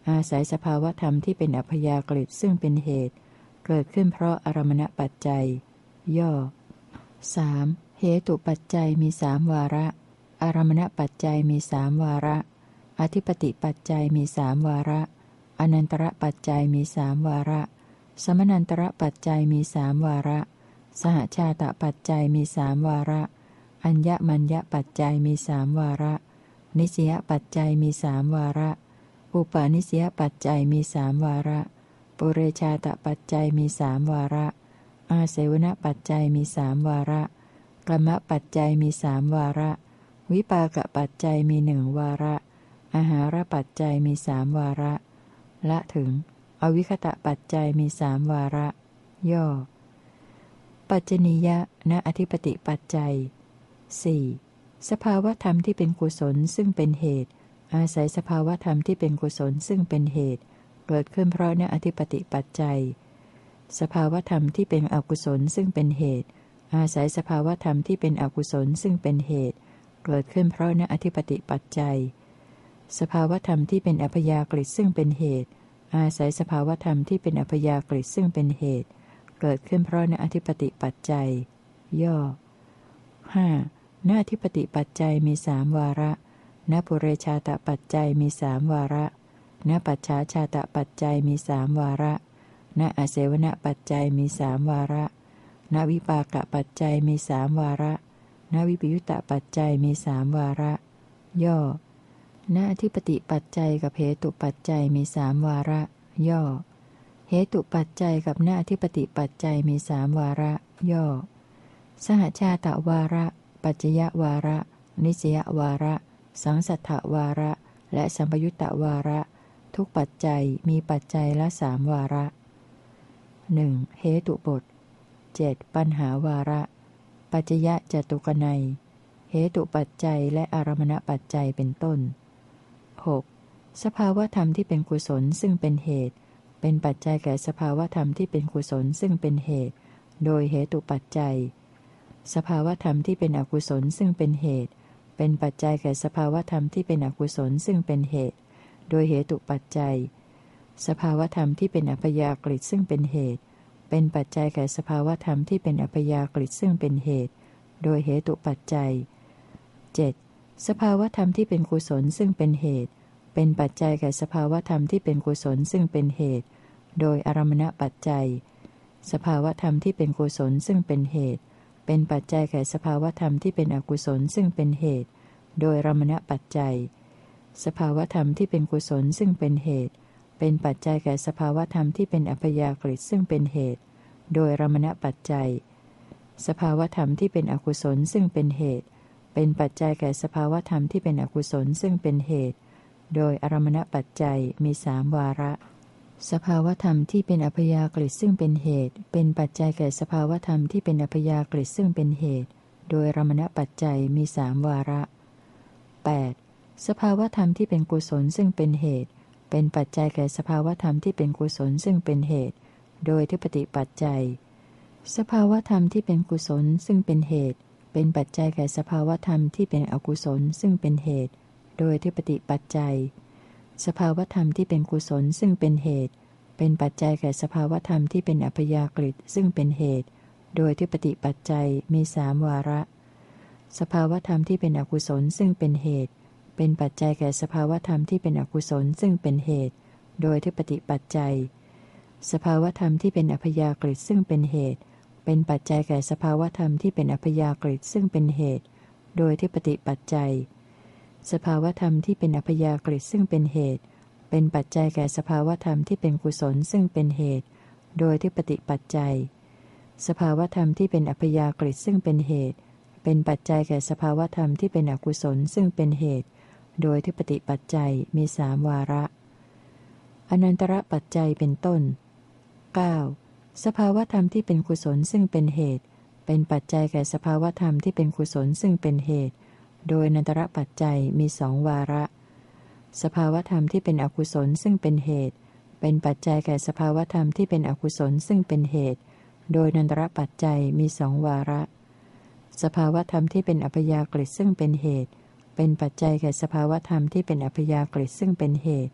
อาศัยสภาวธรรมที่เป็นอัพยากฤิซึ่งเป็นเหตุเกิดขึ้นเพราะอารมณปัจจัยย่อ สาม เหตุปัจจัยมีสามวาระอารมณปัจจัยมีสามวาระอธิปติปัจจัยมีสามวาระอนันตระปัจจัยมีสามวาระสมนันตระปัจจัยมีสามวาระสหชาตปัจจัยมีสามวาระอัญญมัญญปัจจัยมีสามวาระนิสยปัจจัยมีสามวาระอุปาณิสยปัจจัยมีสามวาระปุเรชาตปัจจัยมีสามวาระอาเสวนปัจจัยมีสามวาระกรรมปัจจัยมีสามวาระวิปากปัจจัยมีหนึ่งวาระอาหารปัจจัยมีสามวาระละถึงอวิคตะปัจจัยมีสามวาระย่อปัจจนียะณอธิปติปัจจัย สี่ สภาวธรรมที่เป็นกุศลซึ่งเป็นเหตุอาศัยสภาวธรรมที่เป็นกุศลซึ่งเป็นเหตุเกิดขึ้นเพราะณอธิปติปัจจัยสภาวธรรมที่เป็นอกุศลซึ่งเป็นเหตุอาศัยสภาวธรรมที่เป็นอกุศลซึ่งเป็นเหตุเกิดขึ้นเพราะณอธิปติปัจจัยสภาวธรรมที่เป็นอัพยากฤิซึ่งเป็นเหตุอาศัยสภาวธรรมที่เป็นอัพยากฤิซึ่งเป็นเหตุเกิดขึ้นเพราะณอธิปติปัจจัยย่อ ห้า ณอธิปติปัจจัยมีสามวาระณปุเรชาตปัจจัยมีสามวาระณปัจฉาชาตปัจจัยมีสามวาระณอาเสวนปัจจัยมีสามวาระณวิปากปัจจัยมีสามวาระณวิปยุตตปัจจัยมีสามวาระย่อณอธิปติปัจจัยกับเหตุปัจจัยมีสามวาระย่อเหตุปัจจัยกับณอธิปติปัจจัยมีสามวาระย่อสหชาตวาระปัจจยวาระนิสยวาระสังสัทธวาระและสัมปยุตตวาระทุกปัจจัยมีปัจจัยละสามวาระหนึ่งเหตุบทเจ็ดปัญหาวาระปัจจยะจตุกนัยเหตุปัจจัยและอารมณปัจจัยเป็นต้น หก สภาวธรรมที่เป็นกุศลซึ่งเป็นเหตุเป็นปัจจัยแก่สภาวธรรมที่เป็นกุศลซึ่งเป็นเหตุโดยเหตุปัจจัยสภาวธรรมที่เป็นอกุศลซึ่งเป็นเหตุเป็นปัจจัยแก่สภาวธรรมที่เป็นอกุศลซึ่งเป็นเหตุโดยเหตุปัจจัยสภาวธรรมที่เป็นอัพยากฤิซึ่งเป็นเหตุเป็นปัจจัยแก่สภาวธรรมที่เป็นอัพยากฤิซึ่งเป็นเหตุโดยเหตุปัจจัย เจ็ด สภาวธรรมที่เป็นกุศลซึ่งเป็นเหตุเป็นปัจจัยแก่สภาวธรรมที่เป็นกุศลซึ่งเป็นเหตุโดยอารมณปัจจัยสภาวธรรมที่เป็นกุศลซึ่งเป็นเหตุเป็นปัจจัยแก่สภาวธรรมที่เป็นอกุศลซึ่งเป็นเหตุโดยอารมณปัจจัยสภาวธรรมที่เป็นกุศลซึ่งเป็นเหตุเป็นปัจจัยแก่สภาวธรรมที่เป็นอัพยากฤิซึ่งเป็นเหตุโดยอารมณปัจจัยสภาวธรรมที่เป็นอกุศลซึ่งเป็นเหตุเป็นปัจจัยแก่สภาวธรรมที่เป็นอกุศลซึ่งเป็นเหตุโดยอารมณปัจจัยมีสามวาระสภาวธรรมที่เป็นอัพยากฤิซึ่งเป็นเหตุเป็นปัจจัยแก่สภาวธรรมที่เป็นอัพยากฤิซึ่งเป็นเหตุโดยอารมณปัจจัยมีสามวาระ แปด สภาวธรรมที่เป็นกุศลซึ่งเป็นเหตุเป็นปัจจัยแก่สภาวธรรมที่เป็นกุศลซึ่งเป็นเหตุโดยทิปติปัจจัยสภาวธรรมที่เป็นกุศลซึ่งเป็นเหตุเป็นปัจจัยแก่สภาวธรรมที่เป็นอกุศลซึ่งเป็นเหตุโดยทิปติปัจจัยสภาวธรรมที่เป็นกุศลซึ่งเป็นเหตุเป็นปัจจัยแก่สภาวธรรมที่เป็นอัพยากฤิซึ่งเป็นเหตุโดยทิปติปัจจัยมีสามวาระสภาวธรรมที่เป็นอกุศลซึ่งเป็นเหตุเป็นปัจจัยแก่สภาวธรรมที่เป็นอกุศลซึ่งเป็นเหตุโดยทิปติปัจจัยสภาวธรรมที่เป็นอัพยากฤิซึ่งเป็นเหตุเป็นปัจจัยแก่สภาวธรรมที่เป็นอัพยากฤิซึ่งเป็นเหตุโดยทิปติปัจจัยสภาวธรรมที่เป็นอัพยากฤิซึ่งเป็นเหตุเป็นปัจจัยแก่สภาวธรรมที่เป็นกุศลซึ่งเป็นเหตุโดยทิปติปัจจัยสภาวธรรมที่เป็นอัพยากฤิซึ่งเป็นเหตุเป็นปัจจัยแก่สภาวธรรมที่เป็นอกุศลซึ่งเป็นเหตุโดยทิปติปัจจัยมีสามวาระอนันตระปัจจัยเป็นต้น เก้า สภาวธรรมที่เป็นกุศลซึ่งเป็นเหตุเป็นปัจจัยแก่สภาวธรรมที่เป็นกุศลซึ่งเป็นเหตุโดยอนันตระปัจจัยมีสองวาระสภาวธรรมที่เป็นอกุศลซึ่งเป็นเหตุเป็นปัจจัยแก่สภาวธรรมที่เป็นอกุศลซึ่งเป็นเหตุโดยอนันตระปัจจัยมีสองวาระสภาวธรรมที่เป็นอัพยากฤิซึ่งเป็นเหตุเป็นปัจจัยแก่สภาวธรรมที่เป็นอัพยากฤิซึ่งเป็นเหตุ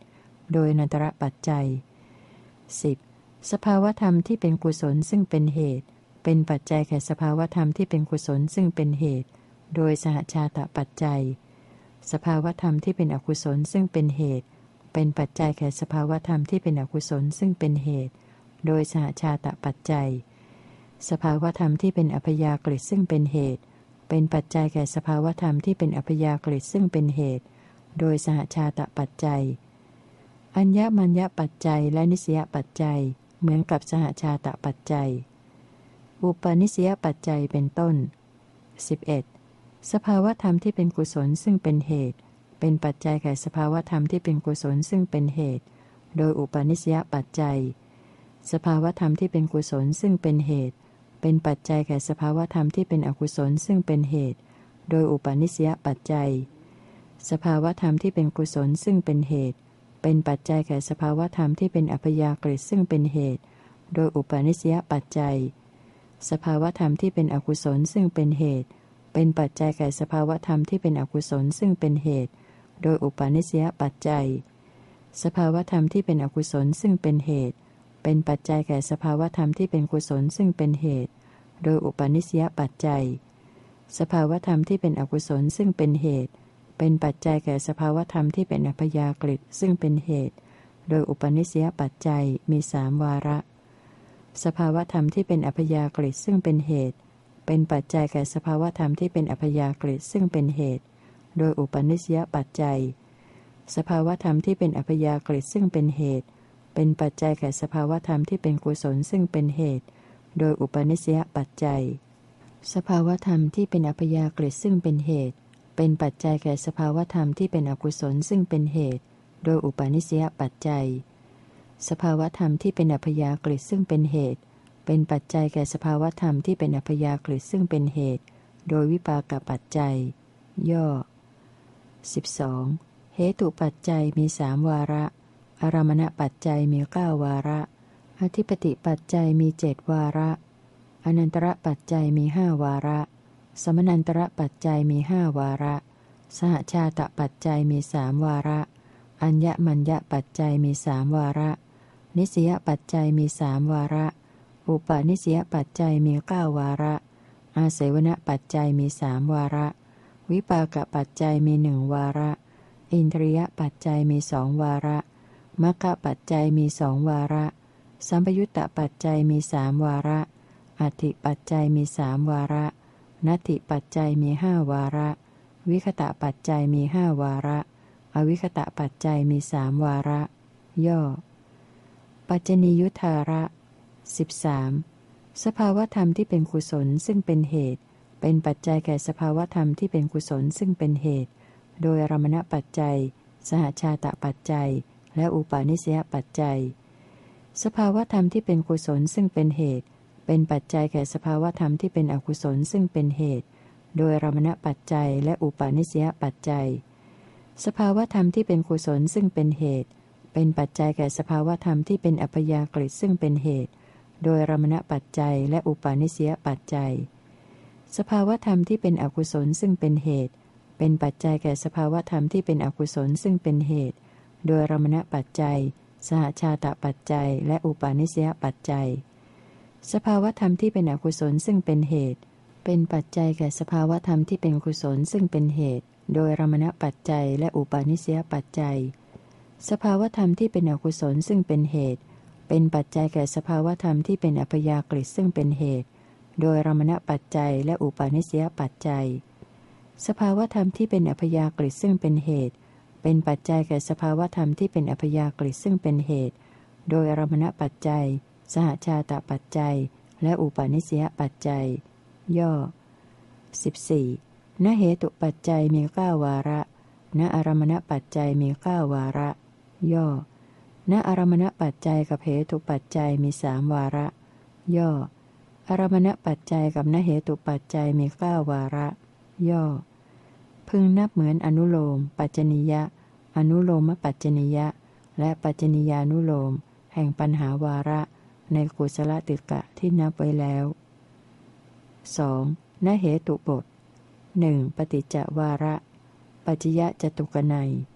โดยอนันตรปัจจัย สิบ. สภาวธรรมที่เป็นกุศลซึ่งเป็นเหตุเป็นปัจจัยแก่สภาวธรรมที่เป็นกุศลซึ่งเป็นเหตุโดยสหชาตปัจจัยสภาวธรรมที่เป็นอกุศลซึ่งเป็นเหตุเป็นปัจจัยแก่สภาวธรรมที่เป็นอกุศลซึ่งเป็นเหตุโดยสหชาตปัจจัยสภาวธรรมที่เป็นอัพยากฤิซึ่งเป็นเหตุเป็นปัจจัยแก่สภาวธรรมที่เป็นอัพยากฤิซึ่งเป็นเหตุโดยสหชาตปัจจัยอัญญมัญญปัจจัยและนิสยปัจจัยเหมือนกับสหชาตปัจจัยอุปนิสยปัจจัยเป็นต้น สิบเอ็ด. สภาวธรรมที่เป็นกุศลซึ่งเป็นเหตุเป็นปัจจัยแก่สภาวธรรมที่เป็นกุศลซึ่งเป็นเหตุโดยอุปนิสยปัจจัยสภาวธรรมที่เป็นกุศลซึ่งเป็นเหตุเป็นปัจจัยแก่สภาวธรรมที่เป็นอกุศลซึ่งเป็นเหตุโดยอุปนิสยปัจจัยสภาวธรรมที่เป็นกุศลซึ่งเป็นเหตุเป็นปัจจัยแก่สภาวธรรมที่เป็นอัพยากฤิซึ่งเป็นเหตุโดยอุปนิสยปัจจัยสภาวธรรมที่เป็นอกุศลซึ่งเป็นเหตุเป็นปัจจัยแก่สภาวธรรมที่เป็นอกุศลซึ่งเป็นเหตุโดยอุปนิสยปัจจัยสภาวธรรมที่เป็นอกุศลซึ่งเป็นเหตุเป็นปัจจัยแก่สภาวธรรมที่เป็นกุศลซึ่งเป็นเหตุโดยอุปนิสยปัจจัยสภาวธรรมที่เป็นอกุศลซึ่งเป็นเหตุเป็นปัจจัยแก่สภาวธรรมที่เป็นอัพยากฤิซึ่งเป็นเหตุโดยอุปนิสยปัจจัยมีสามวาระสภาวธรรมที่เป็นอัพยากฤิซึ่งเป็นเหตุเป็นปัจจัยแก่สภาวธรรมที่เป็นอัพยากฤิซึ่งเป็นเหตุโดยอุปนิสยปัจจัยสภาวธรรมที่เป็นอัพยากฤิซึ่งเป็นเหตุเป็นปัจจัยแก่สภาวธรรมที่เป็นกุศลซึ่งเป็นเหตุโดยอุปนิสยปัจจัยสภาวธรรมที่เป็นอัพยากฤิซึ่งเป็นเหตุเป็นปัจจัยแก่สภาวธรรมที่เป็นอกุศลซึ่งเป็นเหตุโดยอุปนิสยปัจจัยสภาวธรรมที่เป็นอัพยากฤิซึ่งเป็นเหตุเป็นปัจจัยแก่สภาวธรรมที่เป็นอัพยากฤิซึ่งเป็นเหตุโดยวิปากปัจจัยย่อ สิบสอง. เหตุปัจจัยมีสามวาระอารมณปัจจัยมีเก้าวาระอธิปติปัจจัยมีเจ็ดวาระอนันตรปัจจัยมีห้าวาระสมนันตรปัจจัยมีห้าวาระสหชาตปัจจัยมีสามวาระอัญญมัญญปัจจัยมีสามวาระนิสยปัจจัยมีสามวาระอุปนิสยปัจจัยมีเก้าวาระอาศัยวณปัจจัยมีสามวาระวิปากปัจจัยมีหนึ่งวาระอินทรียปัจจัยมีสองวาระมรรคปัจจัยมีสองวาระสัมปยุตตปัจจัยมีสามวาระอธิปัจจัยมีสามวาระนัตถิปัจจัยมีห้าวาระวิคตะปัจจัยมีห้าวาระอวิคตะปัจจัยมีสามวาระย่อปัจจนียุทธาระ สิบสาม สภาวธรรมที่เป็นกุศลซึ่งเป็นเหตุเป็นปัจจัยแก่สภาวธรรมที่เป็นกุศลซึ่งเป็นเหตุโดยอารมณปัจจัยสหชาตปัจจัยและอุปาณิสยปัจจัยสภาวธรรมที่เป็นกุศลซึ่งเป็นเหตุเป็นปัจจัยแก่สภาวธรรมที่เป็นอกุศลซึ่งเป็นเหตุโดยอารมณปัจจัยและอุปาณิสยปัจจัยสภาวธรรมที่เป็นกุศลซึ่งเป็นเหตุเป็นปัจจัยแก่สภาวธรรมที่เป็นอัพยากฤิซึ่งเป็นเหตุโดยอารมณปัจจัยและอุปาณิสยปัจจัยสภาวธรรมที่เป็นอกุศลซึ่งเป็นเหตุเป็นปัจจัยแก่สภาวธรรมที่เป็นอกุศลซึ่งเป็นเหตุโดยอารมณปัจจัยสหชาตปัจจัยและอุปาณิสยปัจจัยสภาวธรรมที่เป็นอกุศลซึ่งเป็นเหตุเป็นปัจจัยแก่สภาวธรรมที่เป็นกุศลซึ่งเป็นเหตุโดยอารมณปัจจัยและอุปาณิสยปัจจัยสภาวธรรมที่เป็นอกุศลซึ่งเป็นเหตุเป็นปัจจัยแก่สภาวธรรมที่เป็นอัพยากฤิซึ่งเป็นเหตุโดยอารมณปัจจัยและอุปาณิสยปัจจัยสภาวธรรมที่เป็นอัพยากฤิซึ่งเป็นเหตุเป็นปัจจัยแก่สภาวธรรมที่เป็นอัพยากฤิซึ่งเป็นเหตุโดยอารมณปัจจัยสหชาตปัจจัยและอุปาณิสยปัจจัยย่อ สิบสี่. ณเหตุปัจจัยมีเก้าวาระณอารมณปัจจัยมีเก้าวาระย่อณอารมณปัจจัยกับเหตุปัจจัยมีสามวาระย่ออารมณปัจจัยกับณเหตุปัจจัยมีเก้าวาระย่อพึงนับเหมือนอนุโลมปัจจนิยะอนุโลมปัจจนิยะและปัจจนิยานุโลมแห่งปัญหาวาระในกุศลติกะที่นับไว้แล้ว สอง. ณเหตุบท หนึ่ง. ปฏิจจวาระปัจจยจตุกนัย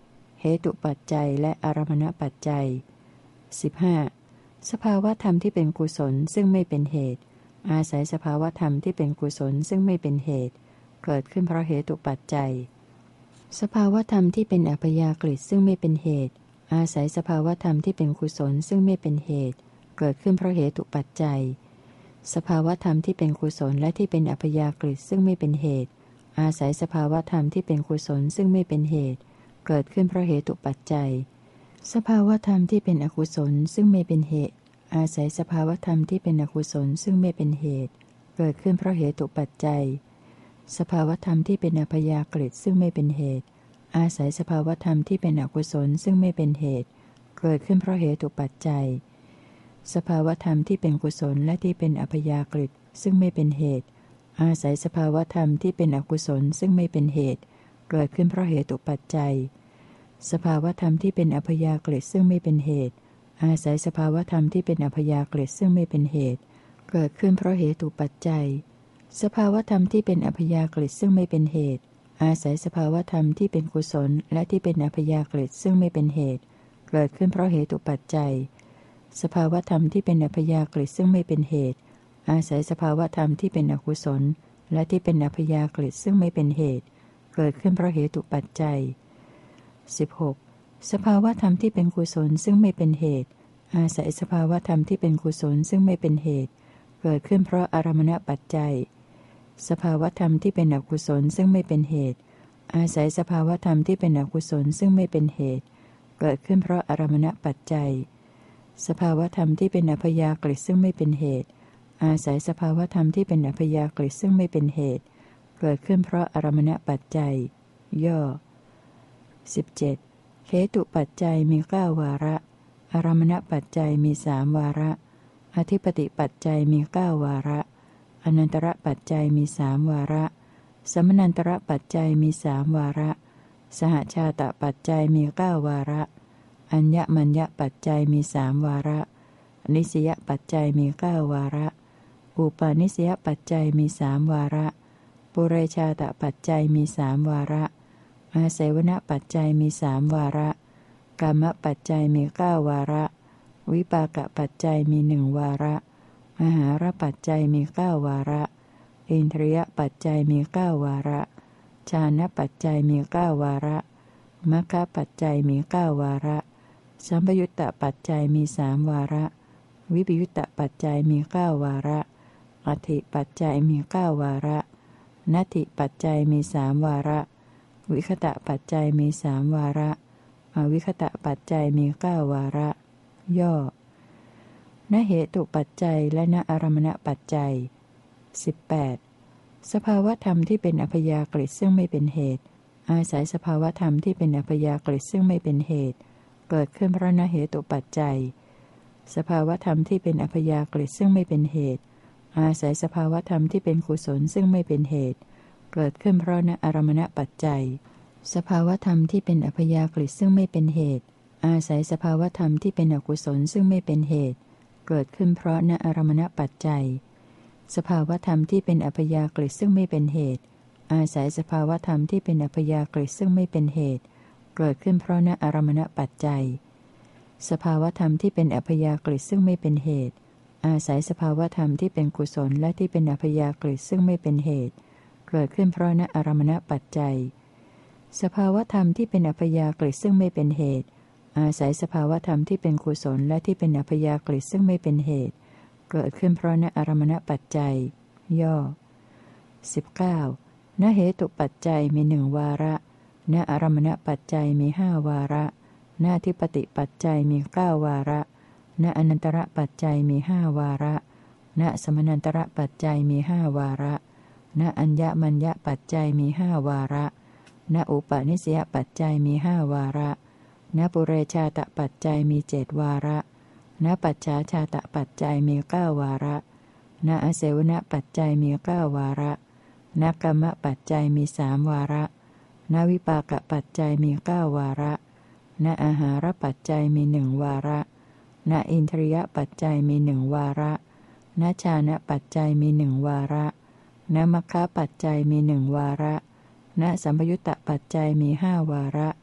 เหตุปัจจัยและอารมณปัจจัย สิบห้า สภาวธรรมที่เป็นกุศลซึ่งไม่เป็นเหตุอาศัยสภาวธรรมที่เป็นกุศลซึ่งไม่เป็นเหตุเกิดขึ้นเพราะเหตุปัจจัยสภาวธรรมที่เป็นอัพยากฤิซึ่งไม่เป็นเหตุอาศัยสภาวธรรมที่เป็นกุศลซึ่งไม่เป็นเหตุเกิดขึ้นเพราะเหตุปัจจัยสภาวธรรมที่เป็นกุศลและที่เป็นอัพยากฤิซึ่งไม่เป็นเหตุอาศัยสภาวธรรมที่เป็นกุศลซึ่งไม่เป็นเหตุเกิดขึ้นเพราะเหตุปัจจัยสภาวธรรมที่เป็นอกุศลซึ่งไม่เป็นเหตุอาศัยสภาวธรรมที่เป็นอกุศลซึ่งไม่เป็นเหตุเกิดขึ้นเพราะเหตุปัจจัยสภาวธรรมที่เป็นอัพยากฤิซึ่งไม่เป็นเหตุอาศัยสภาวธรรมที่เป็นอกุศลซึ่งไม่เป็นเหตุเกิดขึ้นเพราะเหตุปัจจัยสภาวธรรมที่เป็นกุศลและที่เป็นอัพยากฤิซึ่งไม่เป็นเหตุอาศัยสภาวธรรมที่เป็นอกุศลซึ่งไม่เป็นเหตุเกิดขึ้นเพราะเหตุปัจจัยสภาวธรรมที่เป็นอัพยากฤิซึ่งไม่เป็นเหตุอาศัยสภาวธรรมที่เป็นอัพยากฤิซึ่งไม่เป็นเหตุเกิดขึ้นเพราะเหตุปัจจัยสภาวธรรมที่เป็นอัพยากฤิซึ่งไม่เป็นเหตุอาศัยสภาวธรรมที่เป็นกุศลและที่เป็นอัพยากฤิซึ่งไม่เป็นเหตุเกิดขึ้นเพราะเหตุปัจจัยสภาวธรรมที่เป็นอัพยากฤิซึ่งไม่เป็นเหตุอาศัยสภาวธรรมที่เป็นอกุศลและที่เป็นอัพยากฤิซึ่งไม่เป็นเหตุเกิดขึ้นเพราะเหตุปัจจัย สิบหก สภาวธรรมที่เป็นกุศลซึ่งไม่เป็นเหตุอาศัยสภาวธรรมที่เป็นกุศลซึ่งไม่เป็นเหตุเกิดขึ้นเพราะอารมณปัจจัยสภาวธรรมที่เป็นอกุศลซึ่งไม่เป็นเหตุอาศัยสภาวธรรมที่เป็นอกุศลซึ่งไม่เป็นเหตุเกิดขึ้นเพราะอารมณปัจจัยสภาวธรรมที่เป็นอัพยากฤิซึ่งไม่เป็นเหตุอาศัยสภาวธรรมที่เป็นอัพยากฤิซึ่งไม่เป็นเหตุเกิดขึ้นเพราะอารมณปัจจัยย่อ สิบเจ็ด เหตุปัจจัยมีเก้าวาระอารมณปัจจัยมีสามวาระอธิปติปัจจัยมีเก้าวาระอนันตระปัจจัยมีสามวาระสมนันตระปัจจัยมีสามวาระสหชาตปัจจัยมีเก้าวาระอัญญมัญญปัจจัยมีสามวาระนิสยปัจจัยมีเก้าวาระอุปาณิสยปัจจัยมีสามวาระปุเรชาตปัจจัยมีสามวาระอาศัยวณปัจจัยมีสามวาระกามปัจจัยมีเก้าวาระวิปากปัจจัยมีหนึ่งวาระมหารปัจจัยมีเก้าวาระอินทรียปัจจัยมีเก้าวาระฌานปัจจัยมีเก้าวาระมรรคปัจจัยมีเก้าวาระสัมปยุตตปัจจัยมีสามวาระวิปยุตตปัจจัยมีเก้าวาระอธิปัจจัยมีเก้าวาระนัตถิปัจจัยมีสามวาระวิคตะปัจจัยมีสามวาระอวิคตะปัจจัยมีเก้าวาระย่อณเหตุปัจจัยและณอารมณปัจจัย สิบแปด สภาวธรรมที่เป็นอัพยากฤิซึ่งไม่เป็นเหตุอาศัยสภาวธรรมที่เป็นอัพยากฤิซึ่งไม่เป็นเหตุเกิดขึ้นเพราะณเหตุปัจจัยสภาวธรรมที่เป็นอัพยากฤิซึ่งไม่เป็นเหตุอาศัยสภาวธรรมที่เป็นกุศลซึ่งไม่เป็นเหตุเกิดขึ้นเพราะณอารมณปัจจัยสภาวธรรมที่เป็นอัพยากฤิซึ่งไม่เป็นเหตุอาศัยสภาวธรรมที่เป็นอกุศลซึ่งไม่เป็นเหตุเกิดขึ้นเพราะณอารมณปัจจัยสภาวธรรมที่เป็นอัพยากฤิซึ่งไม่เป็นเหตุอาศัยสภาวธรรมที่เป็นอัพยากฤิซึ่งไม่เป็นเหตุเกิดขึ้นเพราะณอารมณปัจจัยสภาวธรรมที่เป็นอัพยากฤิซึ่งไม่เป็นเหตุอาศัยสภาวธรรมที่เป็นกุศลและที่เป็นอัพยากฤิซึ่งไม่เป็นเหตุเกิดขึ้นเพราะณอารมณปัจจัยสภาวธรรมที่เป็นอัพยากฤิซึ่งไม่เป็นเหตุอาศัยสภาวธรรมที่เป็นกุศลและที่เป็นอัพยากฤิซึ่งไม่เป็นเหตุเกิดขึ้นเพราะณอารมณปัจจัยย่อ สิบเก้า ณเหตุปัจจัยมีหนึ่งวาระณอารมณปัจจัยมีห้าวาระณอธิปติปัจจัยมีเก้าวาระณอนันตระปัจจัยมีห้าวาระณสมนันตระปัจจัยมีห้าวาระณอัญญมัญญปัจจัยมีห้าวาระณอุปาณิสยปัจจัยมีห้าวาระณปุเรชาตปัจจัยมีเจ็ดวาระณปัจฉาชาตปัจจัยมีเก้าวาระณอาเสวนปัจจัยมีเก้าวาระณกรรมปัจจัยมีสามวาระณวิปากปัจจัยมีเก้าวาระณอาหารปัจจัยมีหนึ่งวาระณอินทรียปัจจัยมีหนึ่งวาระณฌานปัจจัยมีหนึ่งวาระณมัคคะปัจจัยมีหนึ่งวาระณสัมปยุตตปัจจัยมีห้าวาระ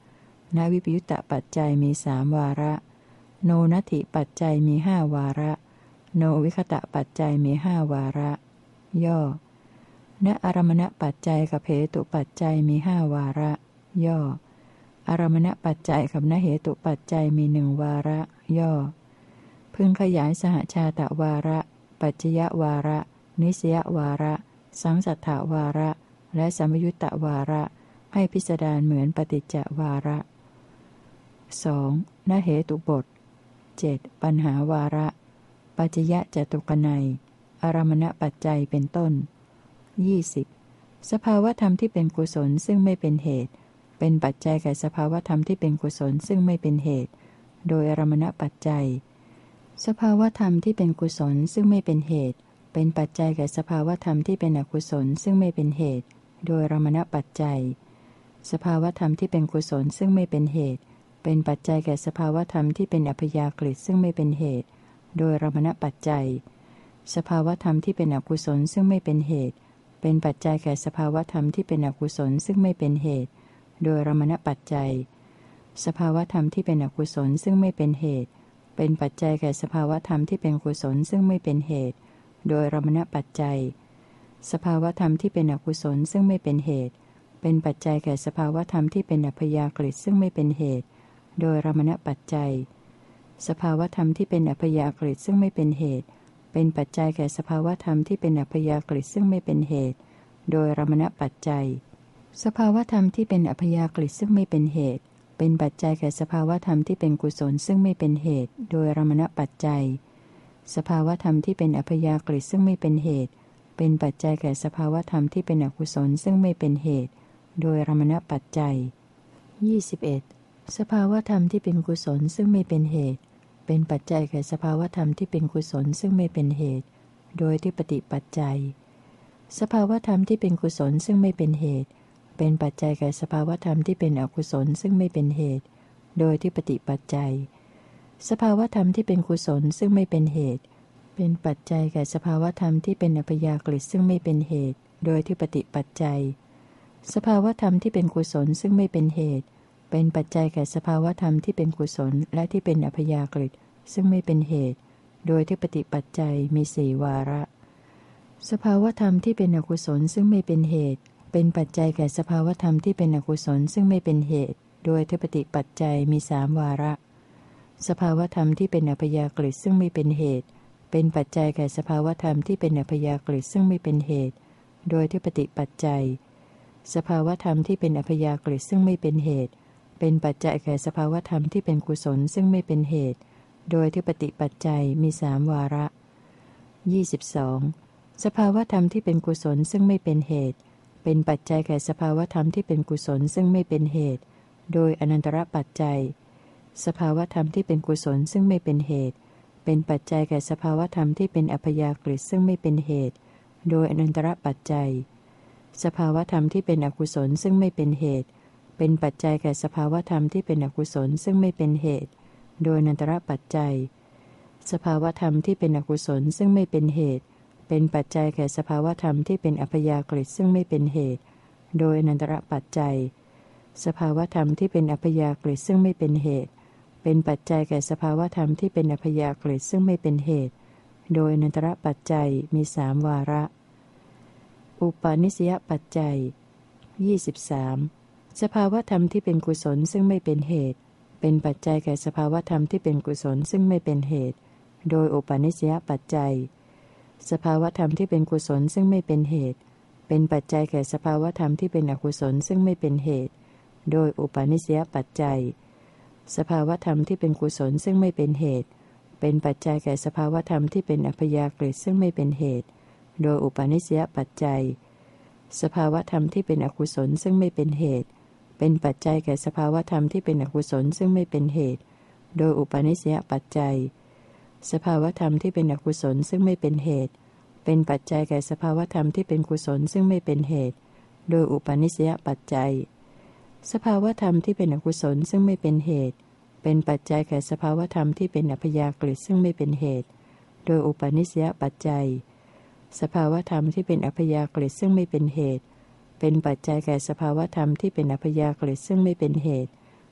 ณวิปยุตตปัจจัยมีสามวาระ โนนัตถิปัจจัยมีห้าวาระ โนวิคตะปัจจัยมีห้าวาระ ย่อณอารมณปัจจัยกับเหตุปัจจัยมีห้าวาระ ย่ออารมณปัจจัยกับนเหตุปัจจัยมีหนึ่งวาระ ย่อพึงขยายสหชาตวาระ ปัจจยวาระ นิสยวาระ สังสัทธวาระและสัมยุตตวาระให้พิสดารเหมือนปฏิจจวาระ สอง นเหตุบท เจ็ด ปัญหาวาระ ปัจจยจตุกนัย อารมณปัจจัยเป็นต้น ยี่สิบ สภาวธรรมที่เป็นกุศลซึ่งไม่เป็นเหตุเป็นปัจจัยแก่สภาวธรรมที่เป็นกุศลซึ่งไม่เป็นเหตุโดยอารมณปัจจัยสภาวธรรมที่เป็นกุศลซึ่งไม่เป็นเหตุเป็นปัจจัยแก่สภาวธรรมที่เป็นอกุศลซึ่งไม่เป็นเหตุโดยอารมณปัจจัยสภาวธรรมที่เป็นกุศลซึ่งไม่เป็นเหตุเป็นปัจจัยแก่สภาวธรรมที่เป็นอัพยากฤิซึ่งไม่เป็นเหตุโดยอารมณปัจจัยสภาวธรรมที่เป็นอกุศลซึ่งไม่เป็นเหตุเป็นปัจจัยแก่สภาวธรรมที่เป็นอกุศลซึ่งไม่เป็นเหตุโดยอารมณปัจจัยสภาวธรรมที่เป็นอกุศลซึ่งไม่เป็นเหตุเป็นปัจจัยแก่สภาวธรรมที่เป็นกุศลซึ่งไม่เป็นเหตุโดยอารมณปัจจัยสภาวธรรมที่เป็นอกุศลซึ่งไม่เป็นเหตุเป็นปัจจัยแก่สภาวธรรมที่เป็นอัพยากฤิซึ่งไม่เป็นเหตุโดยอารมณปัจจัยสภาวธรรมที่เป็นอัพยากฤิซึ่งไม่เป็นเหตุเป็นปัจจัยแก่สภาวธรรมที่เป็นอัพยากฤิซึ่งไม่เป็นเหตุโดยอารมณปัจจัยสภาวธรรมที่เป็นอัพยากฤิซึ่งไม่เป็นเหตุเป็นปัจจัยแก่สภาวธรรมที่เป็นกุศลซึ่งไม่เป็นเหตุโดยอารมณปัจจัยสภาวธรรมที่เป็นอัพยากฤิซึ่งไม่เป็นเหตุเป็นปัจจัยแก่สภาวธรรมที่เป็นอกุศลซึ่งไม่เป็นเหตุโดยอารมณปัจจัย ยี่สิบเอ็ด สภาวธรรมที่เป็นกุศลซึ่งไม่เป็นเหตุเป็นปัจจัยแก่สภาวธรรมที่เป็นกุศลซึ่งไม่เป็นเหตุโดยที่ปฏิปัจจัยสภาวธรรมที่เป็นกุศลซึ่งไม่เป็นเหตุเป็นปัจจัยแก่สภาวธรรมที่เป็นอกุศลซึ่งไม่เป็นเหตุโดยที่ปฏิปัจจัยสภาวธรรมที่เป็นกุศลซึ่งไม่เป็นเหตุเป็นปัจจัยแก่สภาวธรรมที่เป็นอัพยากฤิซึ่งไม่เป็นเหตุโดยที่ปฏิปัจจัยสภาวธรรมที่เป็นกุศลซึ่งไม่เป็นเหตุเป็นปัจจัยแก่สภาวธรรมที่เป็นกุศลและที่เป็นอัพยากฤิซึ่งไม่เป็นเหตุโดยที่ปฏิปัจจัยมีสี่วาระสภาวธรรมที่เป็นอกุศลซึ่งไม่เป็นเหตุเป็นปัจจัยแก่สภาวธรรมที่เป็นอกุศลซึ่งไม่เป็นเหตุโดยที่ปฏิปัจจัยมีสามวาระสภาวธรรมที่เป็นอัพยากฤิซึ่งไม่เป็นเหตุเป็นปัจจัยแก่สภาวธรรมที่เป็นอัพยากฤิซึ่งไม่เป็นเหตุโดยที่ปฏิปัจจัยสภาวธรรมที่เป็นอัพยากฤิซึ่งไม่เป็นเหตุเป็นปัจจัยแก่สภาวธรรมที่เป็นกุศลซึ่งไม่เป็นเหตุโดยที่ปฏิปัจจัยมีสามวาระ ยี่สิบสอง สภาวธรรมที่เป็นกุศลซึ่งไม่เป็นเหตุเป็นปัจจัยแก่สภาวธรรมที่เป็นกุศลซึ่งไม่เป็นเหตุโดยอนันตรปัจจัยสภาวธรรมที่เป็นกุศลซึ่งไม่เป็นเหตุเป็นปัจจัยแก่สภาวธรรมที่เป็นอัพยากฤิซึ่งไม่เป็นเหตุโดยอนันตรปัจจัยสภาวธรรมที่เป็นอกุศลซึ่งไม่เป็นเหตุเป็นปัจจัยแก่สภาวธรรมที่เป็นอกุศลซึ่งไม่เป็นเหตุโดยอนันตรปัจจัยสภาวธรรมที่เป็นอกุศลซึ่งไม่เป็นเหตุเป็นปัจจัยแก่สภาวธรรมที่เป็นอัพยากฤิซึ่งไม่เป็นเหตุโดยอนันตรปัจจัยสภาวธรรมที่เป็นอัพยากฤิซึ่งไม่เป็นเหตุเป็นปัจจัยแก่สภาวธรรมที่เป็นอัพยากฤิซึ่งไม่เป็นเหตุโดยอนันตรปัจจัยมีสามวาระอุปาณิสยปัจจัย ยี่สิบสาม สภาวธรรมที่เป็นกุศลซึ่งไม่เป็นเหตุเป็นปัจจัยแก่สภาวธรรมที่เป็นกุศลซึ่งไม่เป็นเหตุโดยอุปาณิสยปัจจัยสภาวธรรมที่เป็นกุศลซึ่งไม่เป็นเหตุเป็นปัจจัยแก่สภาวธรรมที่เป็นอกุศลซึ่งไม่เป็นเหตุโดยอุปาณิสยปัจจัยสภาวธรรมที่เป็นกุศลซึ่งไม่เป็นเหตุเป็นปัจจัยแก่สภาวธรรมที่เป็นอัพยากฤิซึ่งไม่เป็นเหตุโดยอุปาณิสยปัจจัยสภาวธรรมที่เป็นอกุศลซึ่งไม่เป็นเหตุเป็นปัจจัยแก่สภาวธรรมที่เป็นอกุศลซึ่งไม่เป็นเหตุโดยอุปาณิสยปัจจัยสภาวธรรมที่เป็นอกุศลซึ่งไม่เป็นเหตุเป็นปัจจัยแก่สภาวธรรมที่เป็นกุศลซึ่งไม่เป็นเหตุโดยอุปาณิสยปัจจัยสภาวธรรมที่เป็นอกุศลซึ่งไม่เป็นเหตุเป็นปัจจัยแก่สภาวธรรมที่เป็นอัพยากฤิซึ่งไม่เป็นเหตุโดยอุปาณิสยปัจจัยสภาวธรรมที่เป็นอัพยากฤิซึ่งไม่เป็นเหตุเป็นปัจจัยแก่สภาวธรรมที่เป็นอัพยากฤิซึ่งไม่เป็นเหตุ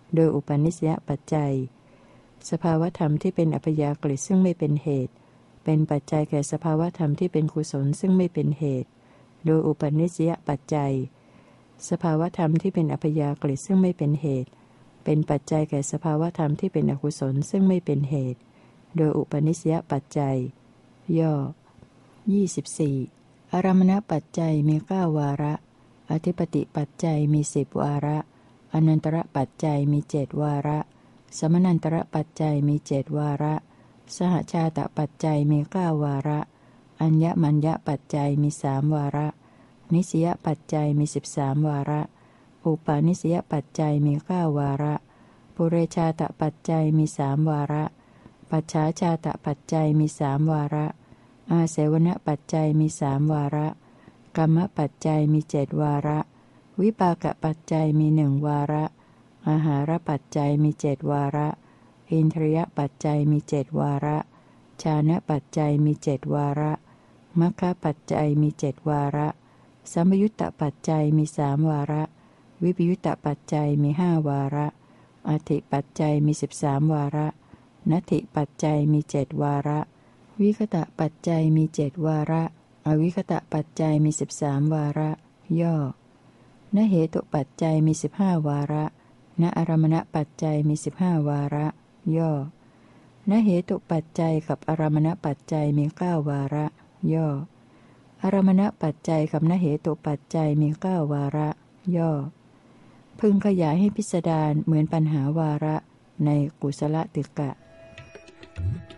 โดยอุปาณิสยปัจจัยสภาวธรรมที่เป็นอัพยากฤิซึ่งไม่เป็นเหตุเป็นปัจจัยแก่สภาวธรรมที่เป็นกุศลซึ่งไม่เป็นเหตุโดยอุปาณิสยปัจจัยสภาวธรรมที่เป็นอัพยากฤิซึ่งไม่เป็นเหตุเป็นปัจจัยแก่สภาวธรรมที่เป็นอกุศลซึ่งไม่เป็นเหตุโดยอุปาณิสยปัจจัยย่อยี่สิบสี่อารมณปัจจัยมีเก้าวาระอธิปติปัจจัยมีสิบวาระอนันตระปัจจัยมีเจ็ดวาระสมนันตระปัจจัยมีเจ็ดวาระสหชาตปัจจัยมีเก้าวาระอัญญมัญญปัจจัยมีสามวาระนิสยปัจจัยมีสิบสามวาระอุปาณิสยปัจจัยมีเก้าวาระปุเรชาตปัจจัยมีสามวาระปัจฉาชาตปัจจัยมีสามวาระอาเสวนปัจจัยมีสามวาระกรรมปัจจัยมีเจ็ดวาระวิปากปัจจัยมีหนึ่งวาระอาหารปัจจัยมีเจ็ดวาระอินทรียปัจจัยมีเจ็ดวาระฌานปัจจัยมีเจ็ดวาระมัคคปัจจัยมีเจ็ดวาระสัมยุตตปัจจัยมีสามวาระวิปยุตตปัจจัยมีห้าวาระอธิปัจจัยมีสิบสามวาระนัตถิปัจจัยมีเจ็ดวาระวิคตะปัจจัยมีเจ็ดวาระอวิคตะปัจจัยมีสิบสามวาระย่อนเหตุปัจจัยมีสิบห้าวาระณอารมณปัจจัยมีสิบห้าวาระย่อนเหตุปัจจัยกับอารมณปัจจัยมีเก้าวาระย่ออารมณปัจจัยกับนเหตุปัจจัยมีเก้าวาระย่อพึงขยายให้พิสดารเหมือนปัญหาวาระในกุศลติกะ